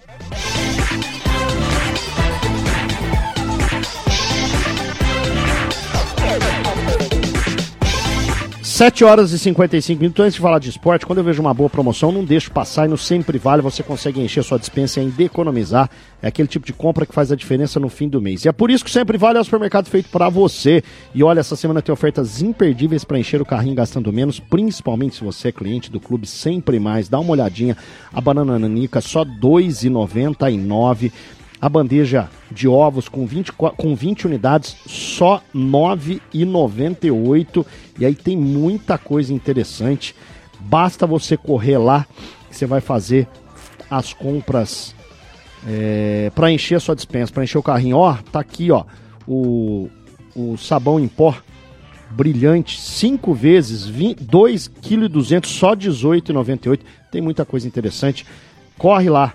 7 horas e 55 minutos. Antes de falar de esporte, quando eu vejo uma boa promoção, não deixo passar, e no Sempre Vale você consegue encher sua despensa e ainda economizar. É aquele tipo de compra que faz a diferença no fim do mês. E é por isso que o Sempre Vale é o supermercado feito para você. E olha, essa semana tem ofertas imperdíveis para encher o carrinho gastando menos, principalmente se você é cliente do Clube Sempre Mais. Dá uma olhadinha, a banana nanica só R$ 2,99. A bandeja de ovos com 20 unidades, só R$ 9,98. E aí tem muita coisa interessante. Basta você correr lá, que você vai fazer as compras para encher a sua despensa, para encher o carrinho. Ó, tá aqui, ó, o sabão em pó brilhante, 5 vezes, 2,2 kg, só R$ 18,98. Tem muita coisa interessante. Corre lá.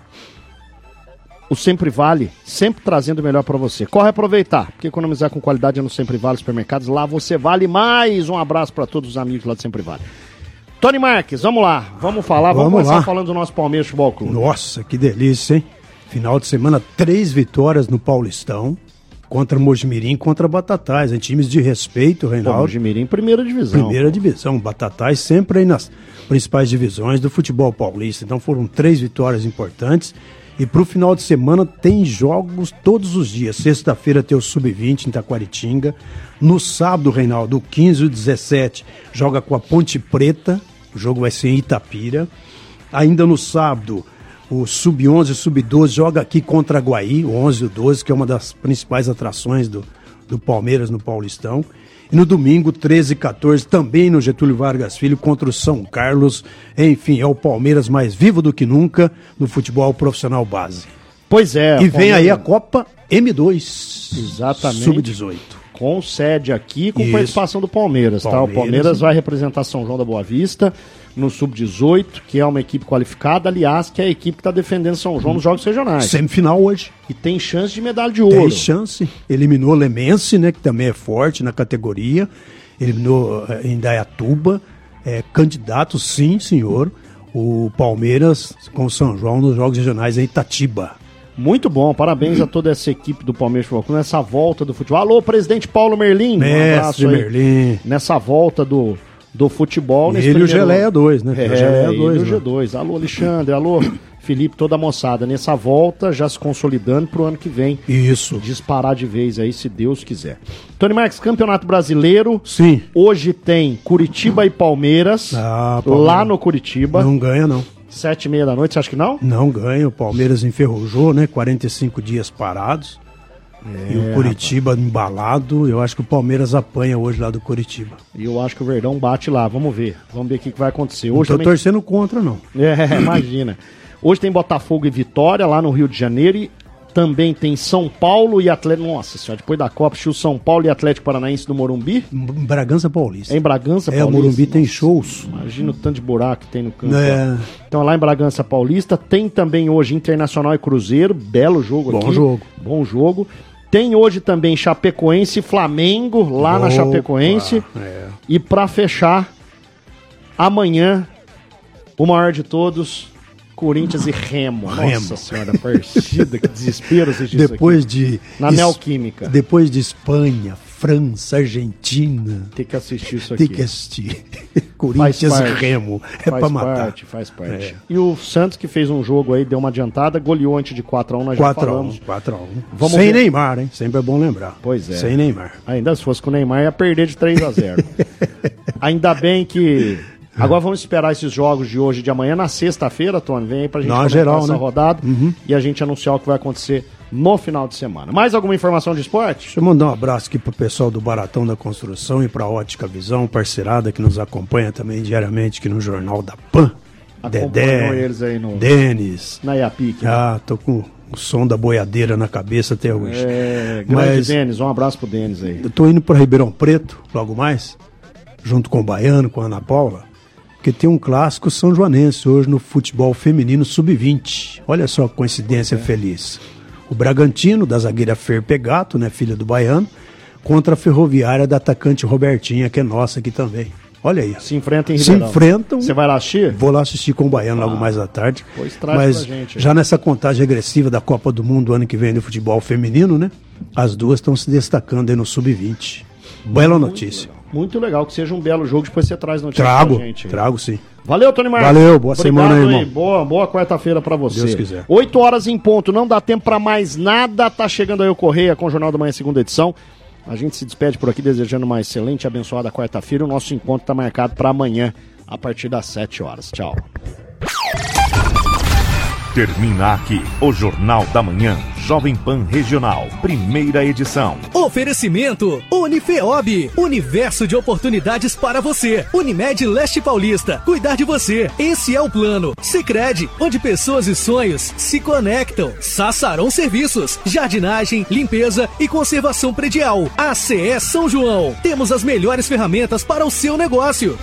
O Sempre Vale, sempre trazendo o melhor para você. Corre aproveitar, porque economizar com qualidade é no Sempre Vale Supermercados. Lá você vale mais. Um abraço para todos os amigos lá do Sempre Vale. Tony Marques, vamos lá. Vamos falar, vamos começar lá. Falando do nosso Palmeiras Futebol Clube. Nossa, que delícia, hein? Final de semana, 3 vitórias no Paulistão. Contra Mojimirim, contra Batatais. Em times de respeito, Reinaldo. Mojimirim, primeira divisão. Primeira divisão. Batatais sempre aí nas principais divisões do futebol paulista. Então foram 3 vitórias importantes. E pro final de semana tem jogos todos os dias. Sexta-feira tem o Sub-20 em Taquaritinga. No sábado, Reinaldo, o 15 e o 17, joga com a Ponte Preta. O jogo vai ser em Itapira. Ainda no sábado, o Sub-11 e o Sub-12 joga aqui contra Guaí, o 11 e o 12, que é uma das principais atrações do Palmeiras no Paulistão. E no domingo, 13 e 14, também no Getúlio Vargas Filho, contra o São Carlos. Enfim, é o Palmeiras mais vivo do que nunca no futebol profissional base. Pois é. E vem aí a Copa M2. Exatamente. Sub-18. Com sede aqui, com Isso. participação do Palmeiras, tá? O Palmeiras vai representar São João da Boa Vista no Sub-18, que é uma equipe qualificada, aliás, que é a equipe que está defendendo São João nos Jogos Regionais. Semifinal hoje. E tem chance de medalha de ouro. Tem chance. Eliminou Lemense, né, que também é forte na categoria. Eliminou Indaiatuba. É candidato, sim, senhor. O Palmeiras com o São João nos Jogos Regionais em Itatiba. Muito bom, parabéns a toda essa equipe do Palmeiras Futebol Clube nessa volta do futebol. Alô, presidente Paulo Merlim, Mestre um abraço aí. Merlim. Nessa volta do futebol. Ele e o Geleia 2, né? O Geleia 2, ele e o G2. Alô, Alexandre, alô, Felipe, toda a moçada. Nessa volta, já se consolidando pro ano que vem. Isso. Disparar de vez aí, se Deus quiser. Tony Marques, Campeonato Brasileiro. Sim. Hoje tem Curitiba e Palmeiras. Lá no Curitiba. Não ganha, não. 7h30 da noite, você acha que não? Não ganha, o Palmeiras enferrujou, né? 45 dias parados. E o Curitiba embalado. Eu acho que o Palmeiras apanha hoje lá do Curitiba. E eu acho que o Verdão bate lá, vamos ver o que vai acontecer. Hoje não tô torcendo contra, não. Imagina. Hoje tem Botafogo e Vitória lá no Rio de Janeiro. E também tem São Paulo e Atlético. Nossa senhora, depois da Copa, o São Paulo e Atlético Paranaense do Morumbi. Em Bragança Paulista. É em Bragança Paulista. O Morumbi tem shows. Imagina o tanto de buraco que tem no campo. Então lá em Bragança Paulista. Tem também hoje Internacional e Cruzeiro. Belo jogo aqui. Bom jogo. Tem hoje também Chapecoense e Flamengo lá na Chapecoense. E pra fechar, amanhã, o maior de todos, Corinthians e Remo. Nossa senhora, partida, que desespero assistir depois isso aqui. Na Neoquímica. Depois de Espanha, França, Argentina. Tem que assistir isso aqui. Tem que assistir. Corinthians e Remo. É pra matar. Faz parte. E o Santos, que fez um jogo aí, deu uma adiantada, goleou antes de 4x1, nós já falamos. 4x1. Sem Neymar, hein? Sempre é bom lembrar. Pois é. Sem Neymar. Ainda se fosse com o Neymar, ia perder de 3x0. Ainda bem que... Agora vamos esperar esses jogos de hoje e de amanhã. Na sexta-feira, Tony, vem aí pra gente comentar essa rodada e a gente anunciar o que vai acontecer no final de semana. Mais alguma informação de esporte? Deixa eu mandar um abraço aqui pro pessoal do Baratão da Construção e pra Ótica Visão, parceirada que nos acompanha também diariamente aqui no Jornal da PAN. Dedé, eles aí no... Denis. Na Iapic. Tô com o som da boiadeira na cabeça até hoje. Grande Denis, um abraço pro Denis aí. Eu tô indo pra Ribeirão Preto, logo mais, junto com o Baiano, com a Ana Paula, porque tem um clássico são joanense hoje no futebol feminino sub-20. Olha só a coincidência feliz. O Bragantino, da zagueira Fer Pegato, né, filha do Baiano, contra a Ferroviária da atacante Robertinha, que é nossa aqui também. Olha aí. Se enfrentam em Ribeirão. Se enfrentam. Você vai lá assistir? Vou lá assistir com o Baiano logo mais à tarde. Pois traz Mas pra gente. já nessa contagem regressiva da Copa do Mundo ano que vem do futebol feminino, né? As duas estão se destacando aí no Sub-20. Bela notícia. Muito legal, que seja um belo jogo, depois você traz notícia pra gente. Trago sim. Valeu, Tony Marcos. Valeu, boa semana aí, irmão. Boa quarta-feira pra você. Deus quiser. 8 horas em ponto, não dá tempo pra mais nada. Tá chegando aí o Correia com o Jornal da Manhã, segunda edição. A gente se despede por aqui desejando uma excelente e abençoada quarta-feira. O nosso encontro está marcado para amanhã, a partir das 7 horas. Tchau. Termina aqui o Jornal da Manhã, Jovem Pan Regional, primeira edição. Oferecimento Unifeob, universo de oportunidades para você. Unimed Leste Paulista, cuidar de você, esse é o plano. Sicredi, onde pessoas e sonhos se conectam. Sassarão Serviços, jardinagem, limpeza e conservação predial. ACE São João, temos as melhores ferramentas para o seu negócio.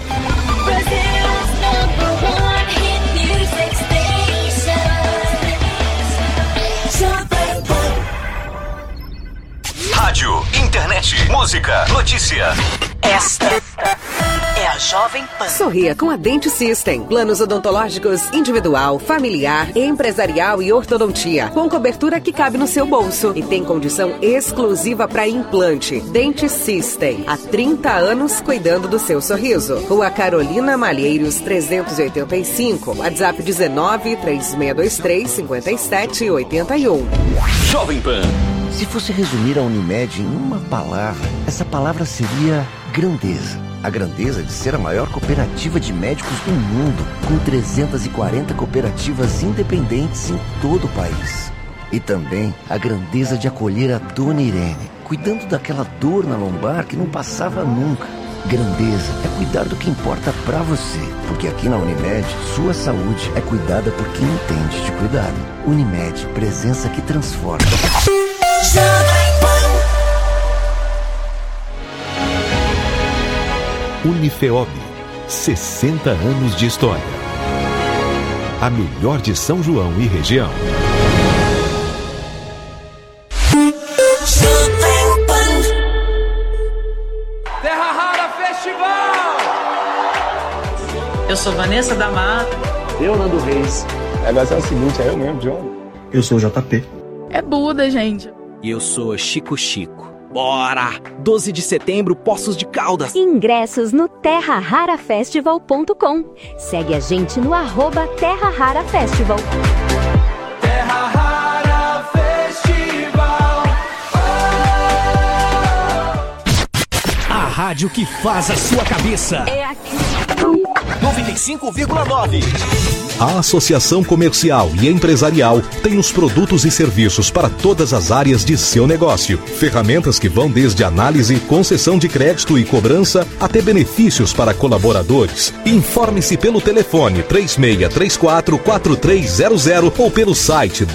Rádio, internet, música, notícia. Esta é a Jovem Pan. Sorria com a Dente System. Planos odontológicos individual, familiar, empresarial e ortodontia. Com cobertura que cabe no seu bolso. E tem condição exclusiva para implante. Dente System. Há 30 anos cuidando do seu sorriso. Rua Carolina Malheiros 385. WhatsApp 19 3623 5781. Jovem Pan. Se fosse resumir a Unimed em uma palavra, essa palavra seria grandeza. A grandeza de ser a maior cooperativa de médicos do mundo, com 340 cooperativas independentes em todo o país. E também a grandeza de acolher a Dona Irene, cuidando daquela dor na lombar que não passava nunca. Grandeza é cuidar do que importa pra você, porque aqui na Unimed, sua saúde é cuidada por quem entende de cuidado. Unimed, presença que transforma. Unifeob, 60 anos de história. A melhor de São João e região. Terra Rara Festival! Eu sou Vanessa da Mata. Eu, Nando Reis. Agora é o seguinte, é eu mesmo, John. Eu sou o JP. É Buda, gente. E eu sou Chico Chico. Bora! 12 de setembro, Poços de Caldas. Ingressos no terrararafestival.com. Segue a gente no @Terra Rara Festival. Terra Rara Festival. A rádio que faz a sua cabeça. É aqui. 95,9. A Associação Comercial e Empresarial tem os produtos e serviços para todas as áreas de seu negócio. Ferramentas que vão desde análise, concessão de crédito e cobrança até benefícios para colaboradores. Informe-se pelo telefone 3634-4300 ou pelo site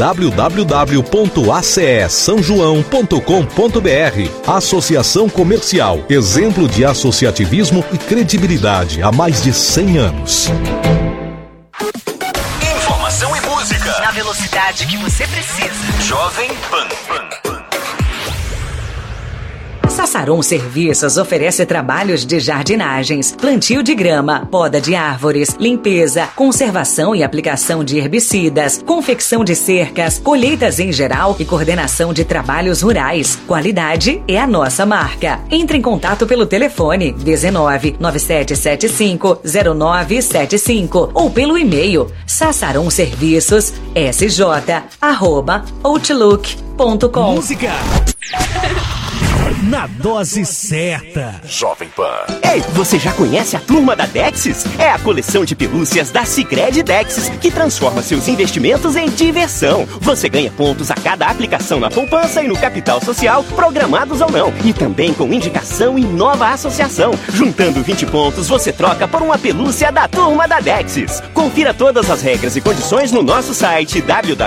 www.acesanjoão.com.br. Associação Comercial, exemplo de associativismo e credibilidade há mais de 100 anos. Informação e música. Na velocidade que você precisa. Jovem Pan. Sassarão Serviços oferece trabalhos de jardinagens, plantio de grama, poda de árvores, limpeza, conservação e aplicação de herbicidas, confecção de cercas, colheitas em geral e coordenação de trabalhos rurais. Qualidade é a nossa marca. Entre em contato pelo telefone 19 9775 0975 ou pelo e-mail sassarãoserviços@outlook.com. Música na dose certa. Jovem Pan. Ei, você já conhece a Turma da Dexis? É a coleção de pelúcias da Sicredi Dexis que transforma seus investimentos em diversão. Você ganha pontos a cada aplicação na poupança e no capital social, programados ou não. E também com indicação em nova associação. Juntando 20 pontos, você troca por uma pelúcia da Turma da Dexis. Confira todas as regras e condições no nosso site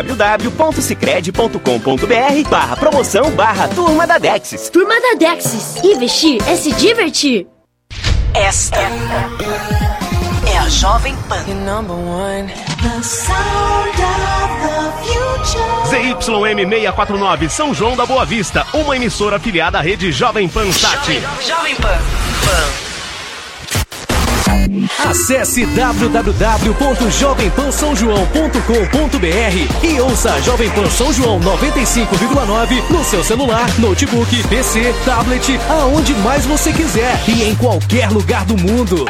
www.sicredi.com.br/promoção/Turma da Dexis. Turma da Dexis. Investir é se divertir. Esta é a da Jovem Pan. ZYM 649, São João da Boa Vista, uma emissora afiliada à rede Jovem Pan Sat. Jovem Pan. Acesse www.jovempansaojoão.com.br e ouça a Jovem Pan São João 95,9 no seu celular, notebook, PC, tablet, aonde mais você quiser e em qualquer lugar do mundo.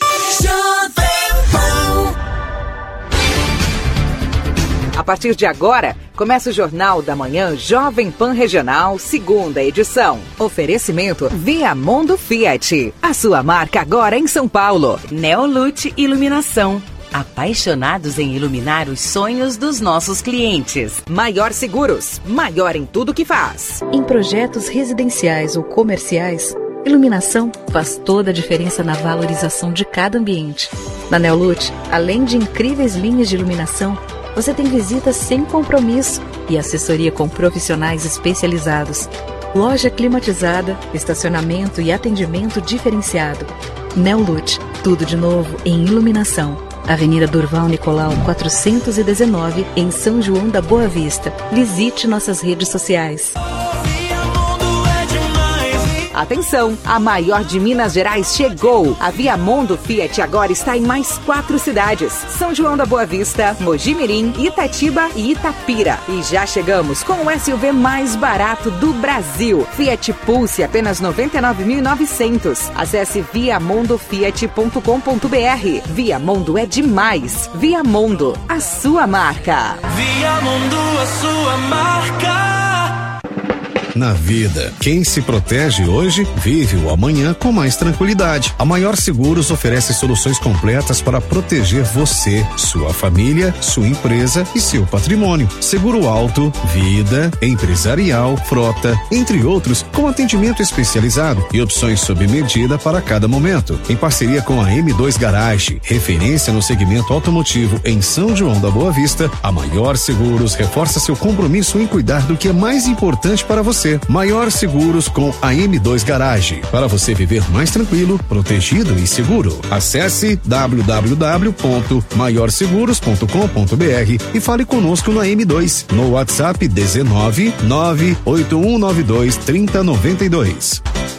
A partir de agora, começa o Jornal da Manhã Jovem Pan Regional, segunda edição. Oferecimento Viamondo Fiat. A sua marca agora em São Paulo. Neolute Iluminação. Apaixonados em iluminar os sonhos dos nossos clientes. Maior Seguros. Maior em tudo que faz. Em projetos residenciais ou comerciais, iluminação faz toda a diferença na valorização de cada ambiente. Na Neolute, além de incríveis linhas de iluminação, você tem visitas sem compromisso e assessoria com profissionais especializados. Loja climatizada, estacionamento e atendimento diferenciado. Neolute, tudo de novo em iluminação. Avenida Durval Nicolau 419, em São João da Boa Vista. Visite nossas redes sociais. Atenção, a maior de Minas Gerais chegou. A Viamondo Fiat agora está em mais 4 cidades: São João da Boa Vista, Mogi-mirim, Itatiba e Itapira. E já chegamos com o SUV mais barato do Brasil. Fiat Pulse, apenas R$ 99.900. Acesse viamondofiat.com.br. Viamondo é demais. Viamondo, a sua marca. Viamondo, a sua marca. Na vida, quem se protege hoje, vive o amanhã com mais tranquilidade. A Maior Seguros oferece soluções completas para proteger você, sua família, sua empresa e seu patrimônio. Seguro auto, vida, empresarial, frota, entre outros, com atendimento especializado e opções sob medida para cada momento. Em parceria com a M2 Garage, referência no segmento automotivo em São João da Boa Vista, a Maior Seguros reforça seu compromisso em cuidar do que é mais importante para você. Maior Seguros com a M2 Garage, para você viver mais tranquilo, protegido e seguro. Acesse www.maiorseguros.com.br e fale conosco na M2 no WhatsApp 19 98192 3092.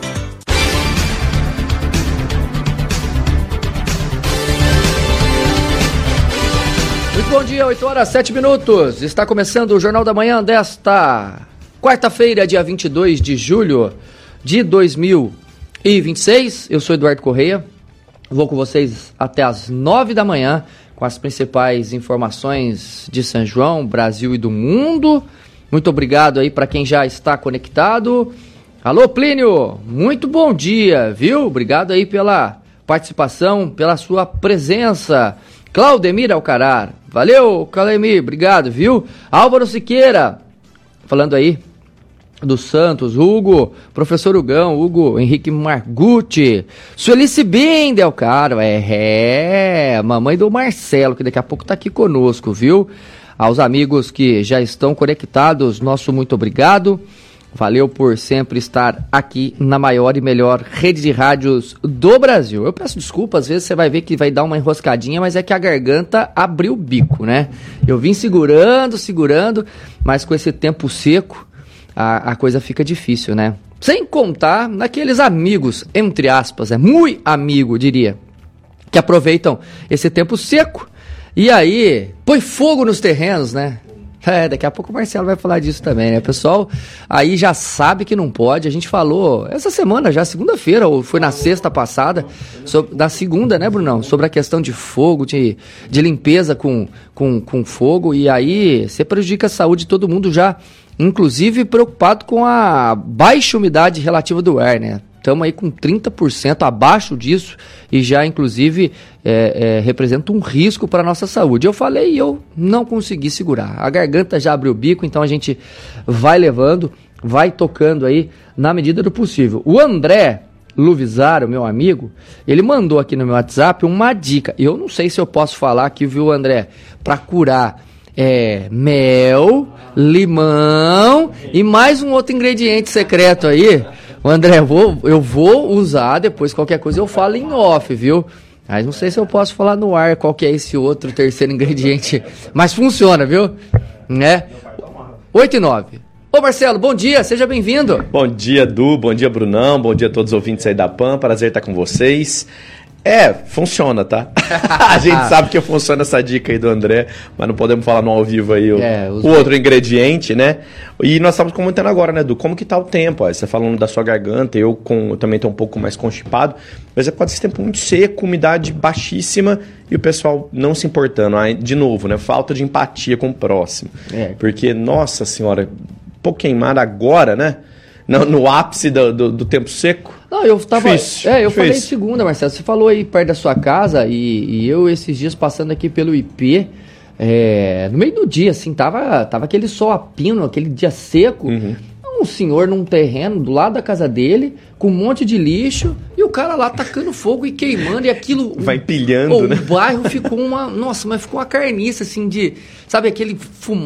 Muito bom dia, 8h07. Está começando o Jornal da Manhã desta quarta-feira, dia 22 de julho de 2026. Eu sou Eduardo Correia. Vou com vocês até as 9 da manhã com as principais informações de São João, Brasil e do mundo. Muito obrigado aí para quem já está conectado. Alô, Plínio, muito bom dia, viu? Obrigado aí pela participação, pela sua presença. Claudemir Alcarar, valeu, Claudemir, obrigado, viu? Álvaro Siqueira, falando aí do Santos, Hugo, professor Hugão, Hugo Henrique Margutti, Suelice Bindel, cara, mamãe do Marcelo, que daqui a pouco tá aqui conosco, viu? Aos amigos que já estão conectados, nosso muito obrigado, valeu por sempre estar aqui na maior e melhor rede de rádios do Brasil. Eu peço desculpa, às vezes você vai ver que vai dar uma enroscadinha, mas é que a garganta abriu o bico, né? Eu vim segurando, mas com esse tempo seco, a coisa fica difícil, né? Sem contar naqueles amigos, entre aspas, muito amigo, diria, que aproveitam esse tempo seco e aí põe fogo nos terrenos, né? Daqui a pouco o Marcelo vai falar disso também, né? O pessoal aí já sabe que não pode. A gente falou essa semana já, segunda-feira, ou foi na sexta passada, da segunda, né, Brunão? Sobre a questão de fogo, de limpeza com fogo. E aí você prejudica a saúde de todo mundo já, inclusive preocupado com a baixa umidade relativa do ar, né? Estamos aí com 30% abaixo disso e já, inclusive, representa um risco para a nossa saúde. Eu falei e eu não consegui segurar. A garganta já abriu o bico, então a gente vai levando, vai tocando aí na medida do possível. O André Luvisaro, meu amigo, ele mandou aqui no meu WhatsApp uma dica. Eu não sei se eu posso falar aqui, viu, André? Para curar mel, limão e mais um outro ingrediente secreto aí. André, eu vou usar, depois qualquer coisa eu falo em off, viu? Mas não sei se eu posso falar no ar qual que é esse outro terceiro ingrediente, mas funciona, viu? Né? 8 e 9. Ô Marcelo, bom dia, seja bem-vindo. Bom dia, Edu, bom dia, Brunão, bom dia a todos os ouvintes aí da PAN, prazer estar com vocês. Funciona, tá? A gente sabe que funciona essa dica aí do André, mas não podemos falar no ao vivo aí o outro ingrediente, né? E nós estamos comentando agora, né, Edu, como que tá o tempo? Ó, você falando da sua garganta, eu também tô um pouco mais constipado, mas pode ser tempo muito seco, umidade baixíssima e o pessoal não se importando. Aí, de novo, né, falta de empatia com o próximo. Porque, nossa senhora, um pouco queimado agora, né? No ápice do tempo seco. Não, eu tava. Eu falei segunda, Marcelo. Você falou aí perto da sua casa e eu esses dias passando aqui pelo IP, no meio do dia, assim, tava aquele sol a pino, aquele dia seco. Um senhor num terreno do lado da casa dele, com um monte de lixo, e o cara lá tacando fogo e queimando, e aquilo... Vai pilhando, né? O bairro ficou ficou uma carniça, assim, sabe, aquela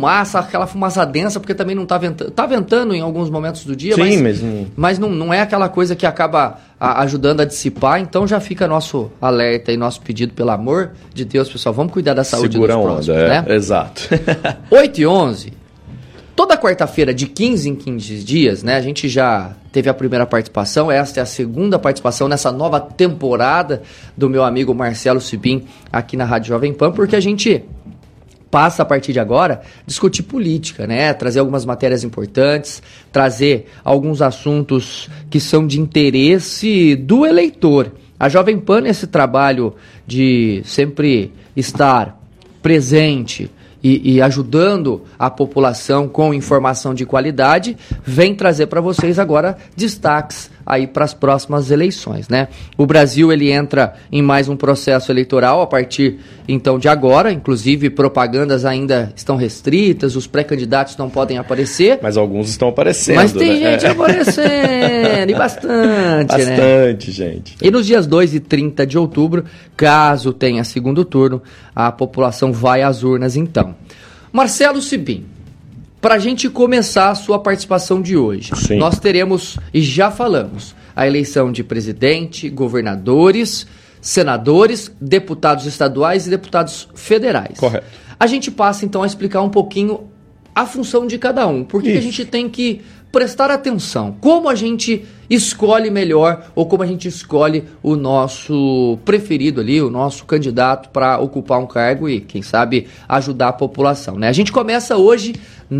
fumaça densa, porque também não tá ventando. Tá ventando em alguns momentos do dia, sim, mas não é aquela coisa que acaba ajudando a dissipar, então já fica nosso alerta e nosso pedido, pelo amor de Deus, pessoal, vamos cuidar da saúde dos próximos, né? Exato. 8 e 11. Toda quarta-feira, de 15 em 15 dias, né, a gente já teve a primeira participação, esta é a segunda participação nessa nova temporada do meu amigo Marcelo Sibim aqui na Rádio Jovem Pan, porque a gente passa a partir de agora discutir política, né, trazer algumas matérias importantes, trazer alguns assuntos que são de interesse do eleitor. A Jovem Pan, nesse trabalho de sempre estar presente e ajudando a população com informação de qualidade, vem trazer para vocês agora destaques aí para as próximas eleições, né? O Brasil, ele entra em mais um processo eleitoral a partir, então, de agora, inclusive propagandas ainda estão restritas, os pré-candidatos não podem aparecer. Mas alguns estão aparecendo, mas tem gente aparecendo, e bastante, né? Bastante, gente. E nos dias 2 e 30 de outubro, caso tenha segundo turno, a população vai às urnas, então. Marcelo Sibim, para a gente começar a sua participação de hoje, sim, nós teremos, e já falamos, a eleição de presidente, governadores, senadores, deputados estaduais e deputados federais. Correto. A gente passa então a explicar um pouquinho a função de cada um, porque a gente tem que prestar atenção, como a gente escolhe melhor ou como a gente escolhe o nosso preferido ali, o nosso candidato para ocupar um cargo e, quem sabe, ajudar a população, né? A gente começa hoje,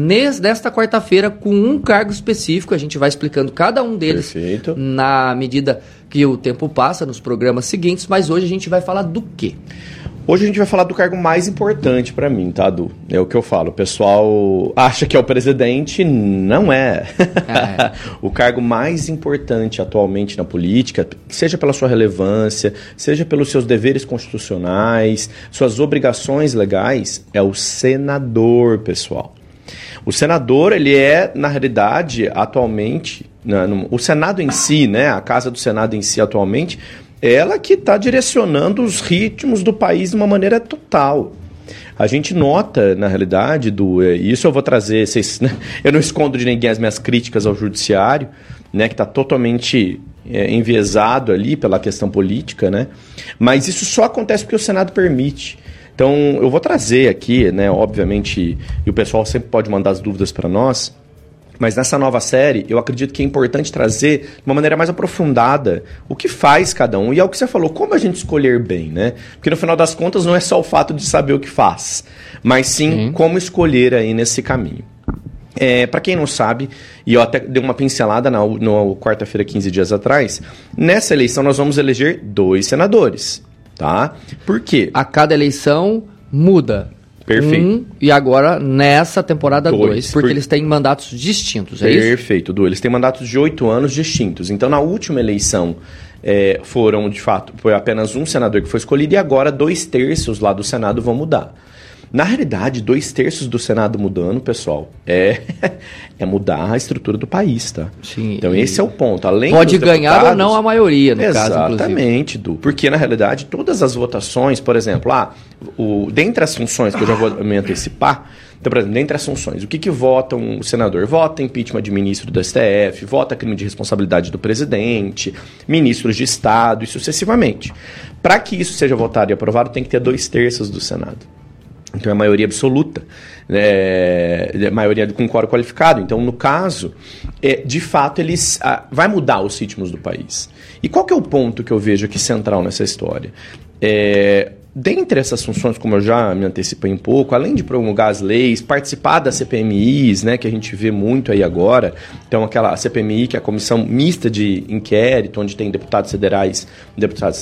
nesta quarta-feira, com um cargo específico, a gente vai explicando cada um deles. Perfeito. Na medida que o tempo passa, nos programas seguintes, mas hoje a gente vai falar do quê? Hoje a gente vai falar do cargo mais importante para mim, tá, Du? É o que eu falo. O pessoal acha que é o presidente, não é. O cargo mais importante atualmente na política, seja pela sua relevância, seja pelos seus deveres constitucionais, suas obrigações legais, é o senador, pessoal. O senador, ele é, na realidade, atualmente, o Senado em si, né, a Casa do Senado em si atualmente, ela que está direcionando os ritmos do país de uma maneira total. A gente nota, na realidade, isso eu vou trazer, né, eu não escondo de ninguém as minhas críticas ao judiciário, né, que está totalmente enviesado ali pela questão política, né, mas isso só acontece porque o Senado permite. Então, eu vou trazer aqui, né, obviamente, e o pessoal sempre pode mandar as dúvidas para nós, mas nessa nova série, eu acredito que é importante trazer de uma maneira mais aprofundada o que faz cada um. E é o que você falou, como a gente escolher bem, né? Porque no final das contas não é só o fato de saber o que faz, mas sim como escolher aí nesse caminho. Para quem não sabe, e eu até dei uma pincelada na quarta-feira, 15 dias atrás, nessa eleição nós vamos eleger 2 senadores, tá? Por quê? A cada eleição muda. Perfeito. E agora nessa temporada 2, porque eles têm mandatos distintos, é isso? Perfeito, Du. Eles têm mandatos de 8 anos distintos. Então, na última eleição, foi apenas um senador que foi escolhido e agora 2/3 lá do Senado vão mudar. Na realidade, 2/3 do Senado mudando, pessoal, é mudar a estrutura do país, tá? Sim, então esse é o ponto. Além pode dos ganhar deputados, ou não a maioria, no caso, inclusive. Exatamente, Du. Porque, na realidade, todas as votações, por exemplo, dentre as funções, que eu já vou me antecipar, então, por exemplo, dentre as funções, o que vota um senador? Vota impeachment de ministro do STF, vota crime de responsabilidade do presidente, ministros de Estado e sucessivamente. Para que isso seja votado e aprovado, tem que ter 2/3 do Senado. Então é a maioria absoluta, maioria com quórum qualificado. Então, no caso, de fato, vai mudar os ritmos do país. E qual que é o ponto que eu vejo aqui central nessa história? Dentre essas funções, como eu já me antecipei um pouco, além de promulgar as leis, participar das CPMIs, né, que a gente vê muito aí agora, então aquela CPMI, que é a Comissão Mista de Inquérito, onde tem deputados federais, deputados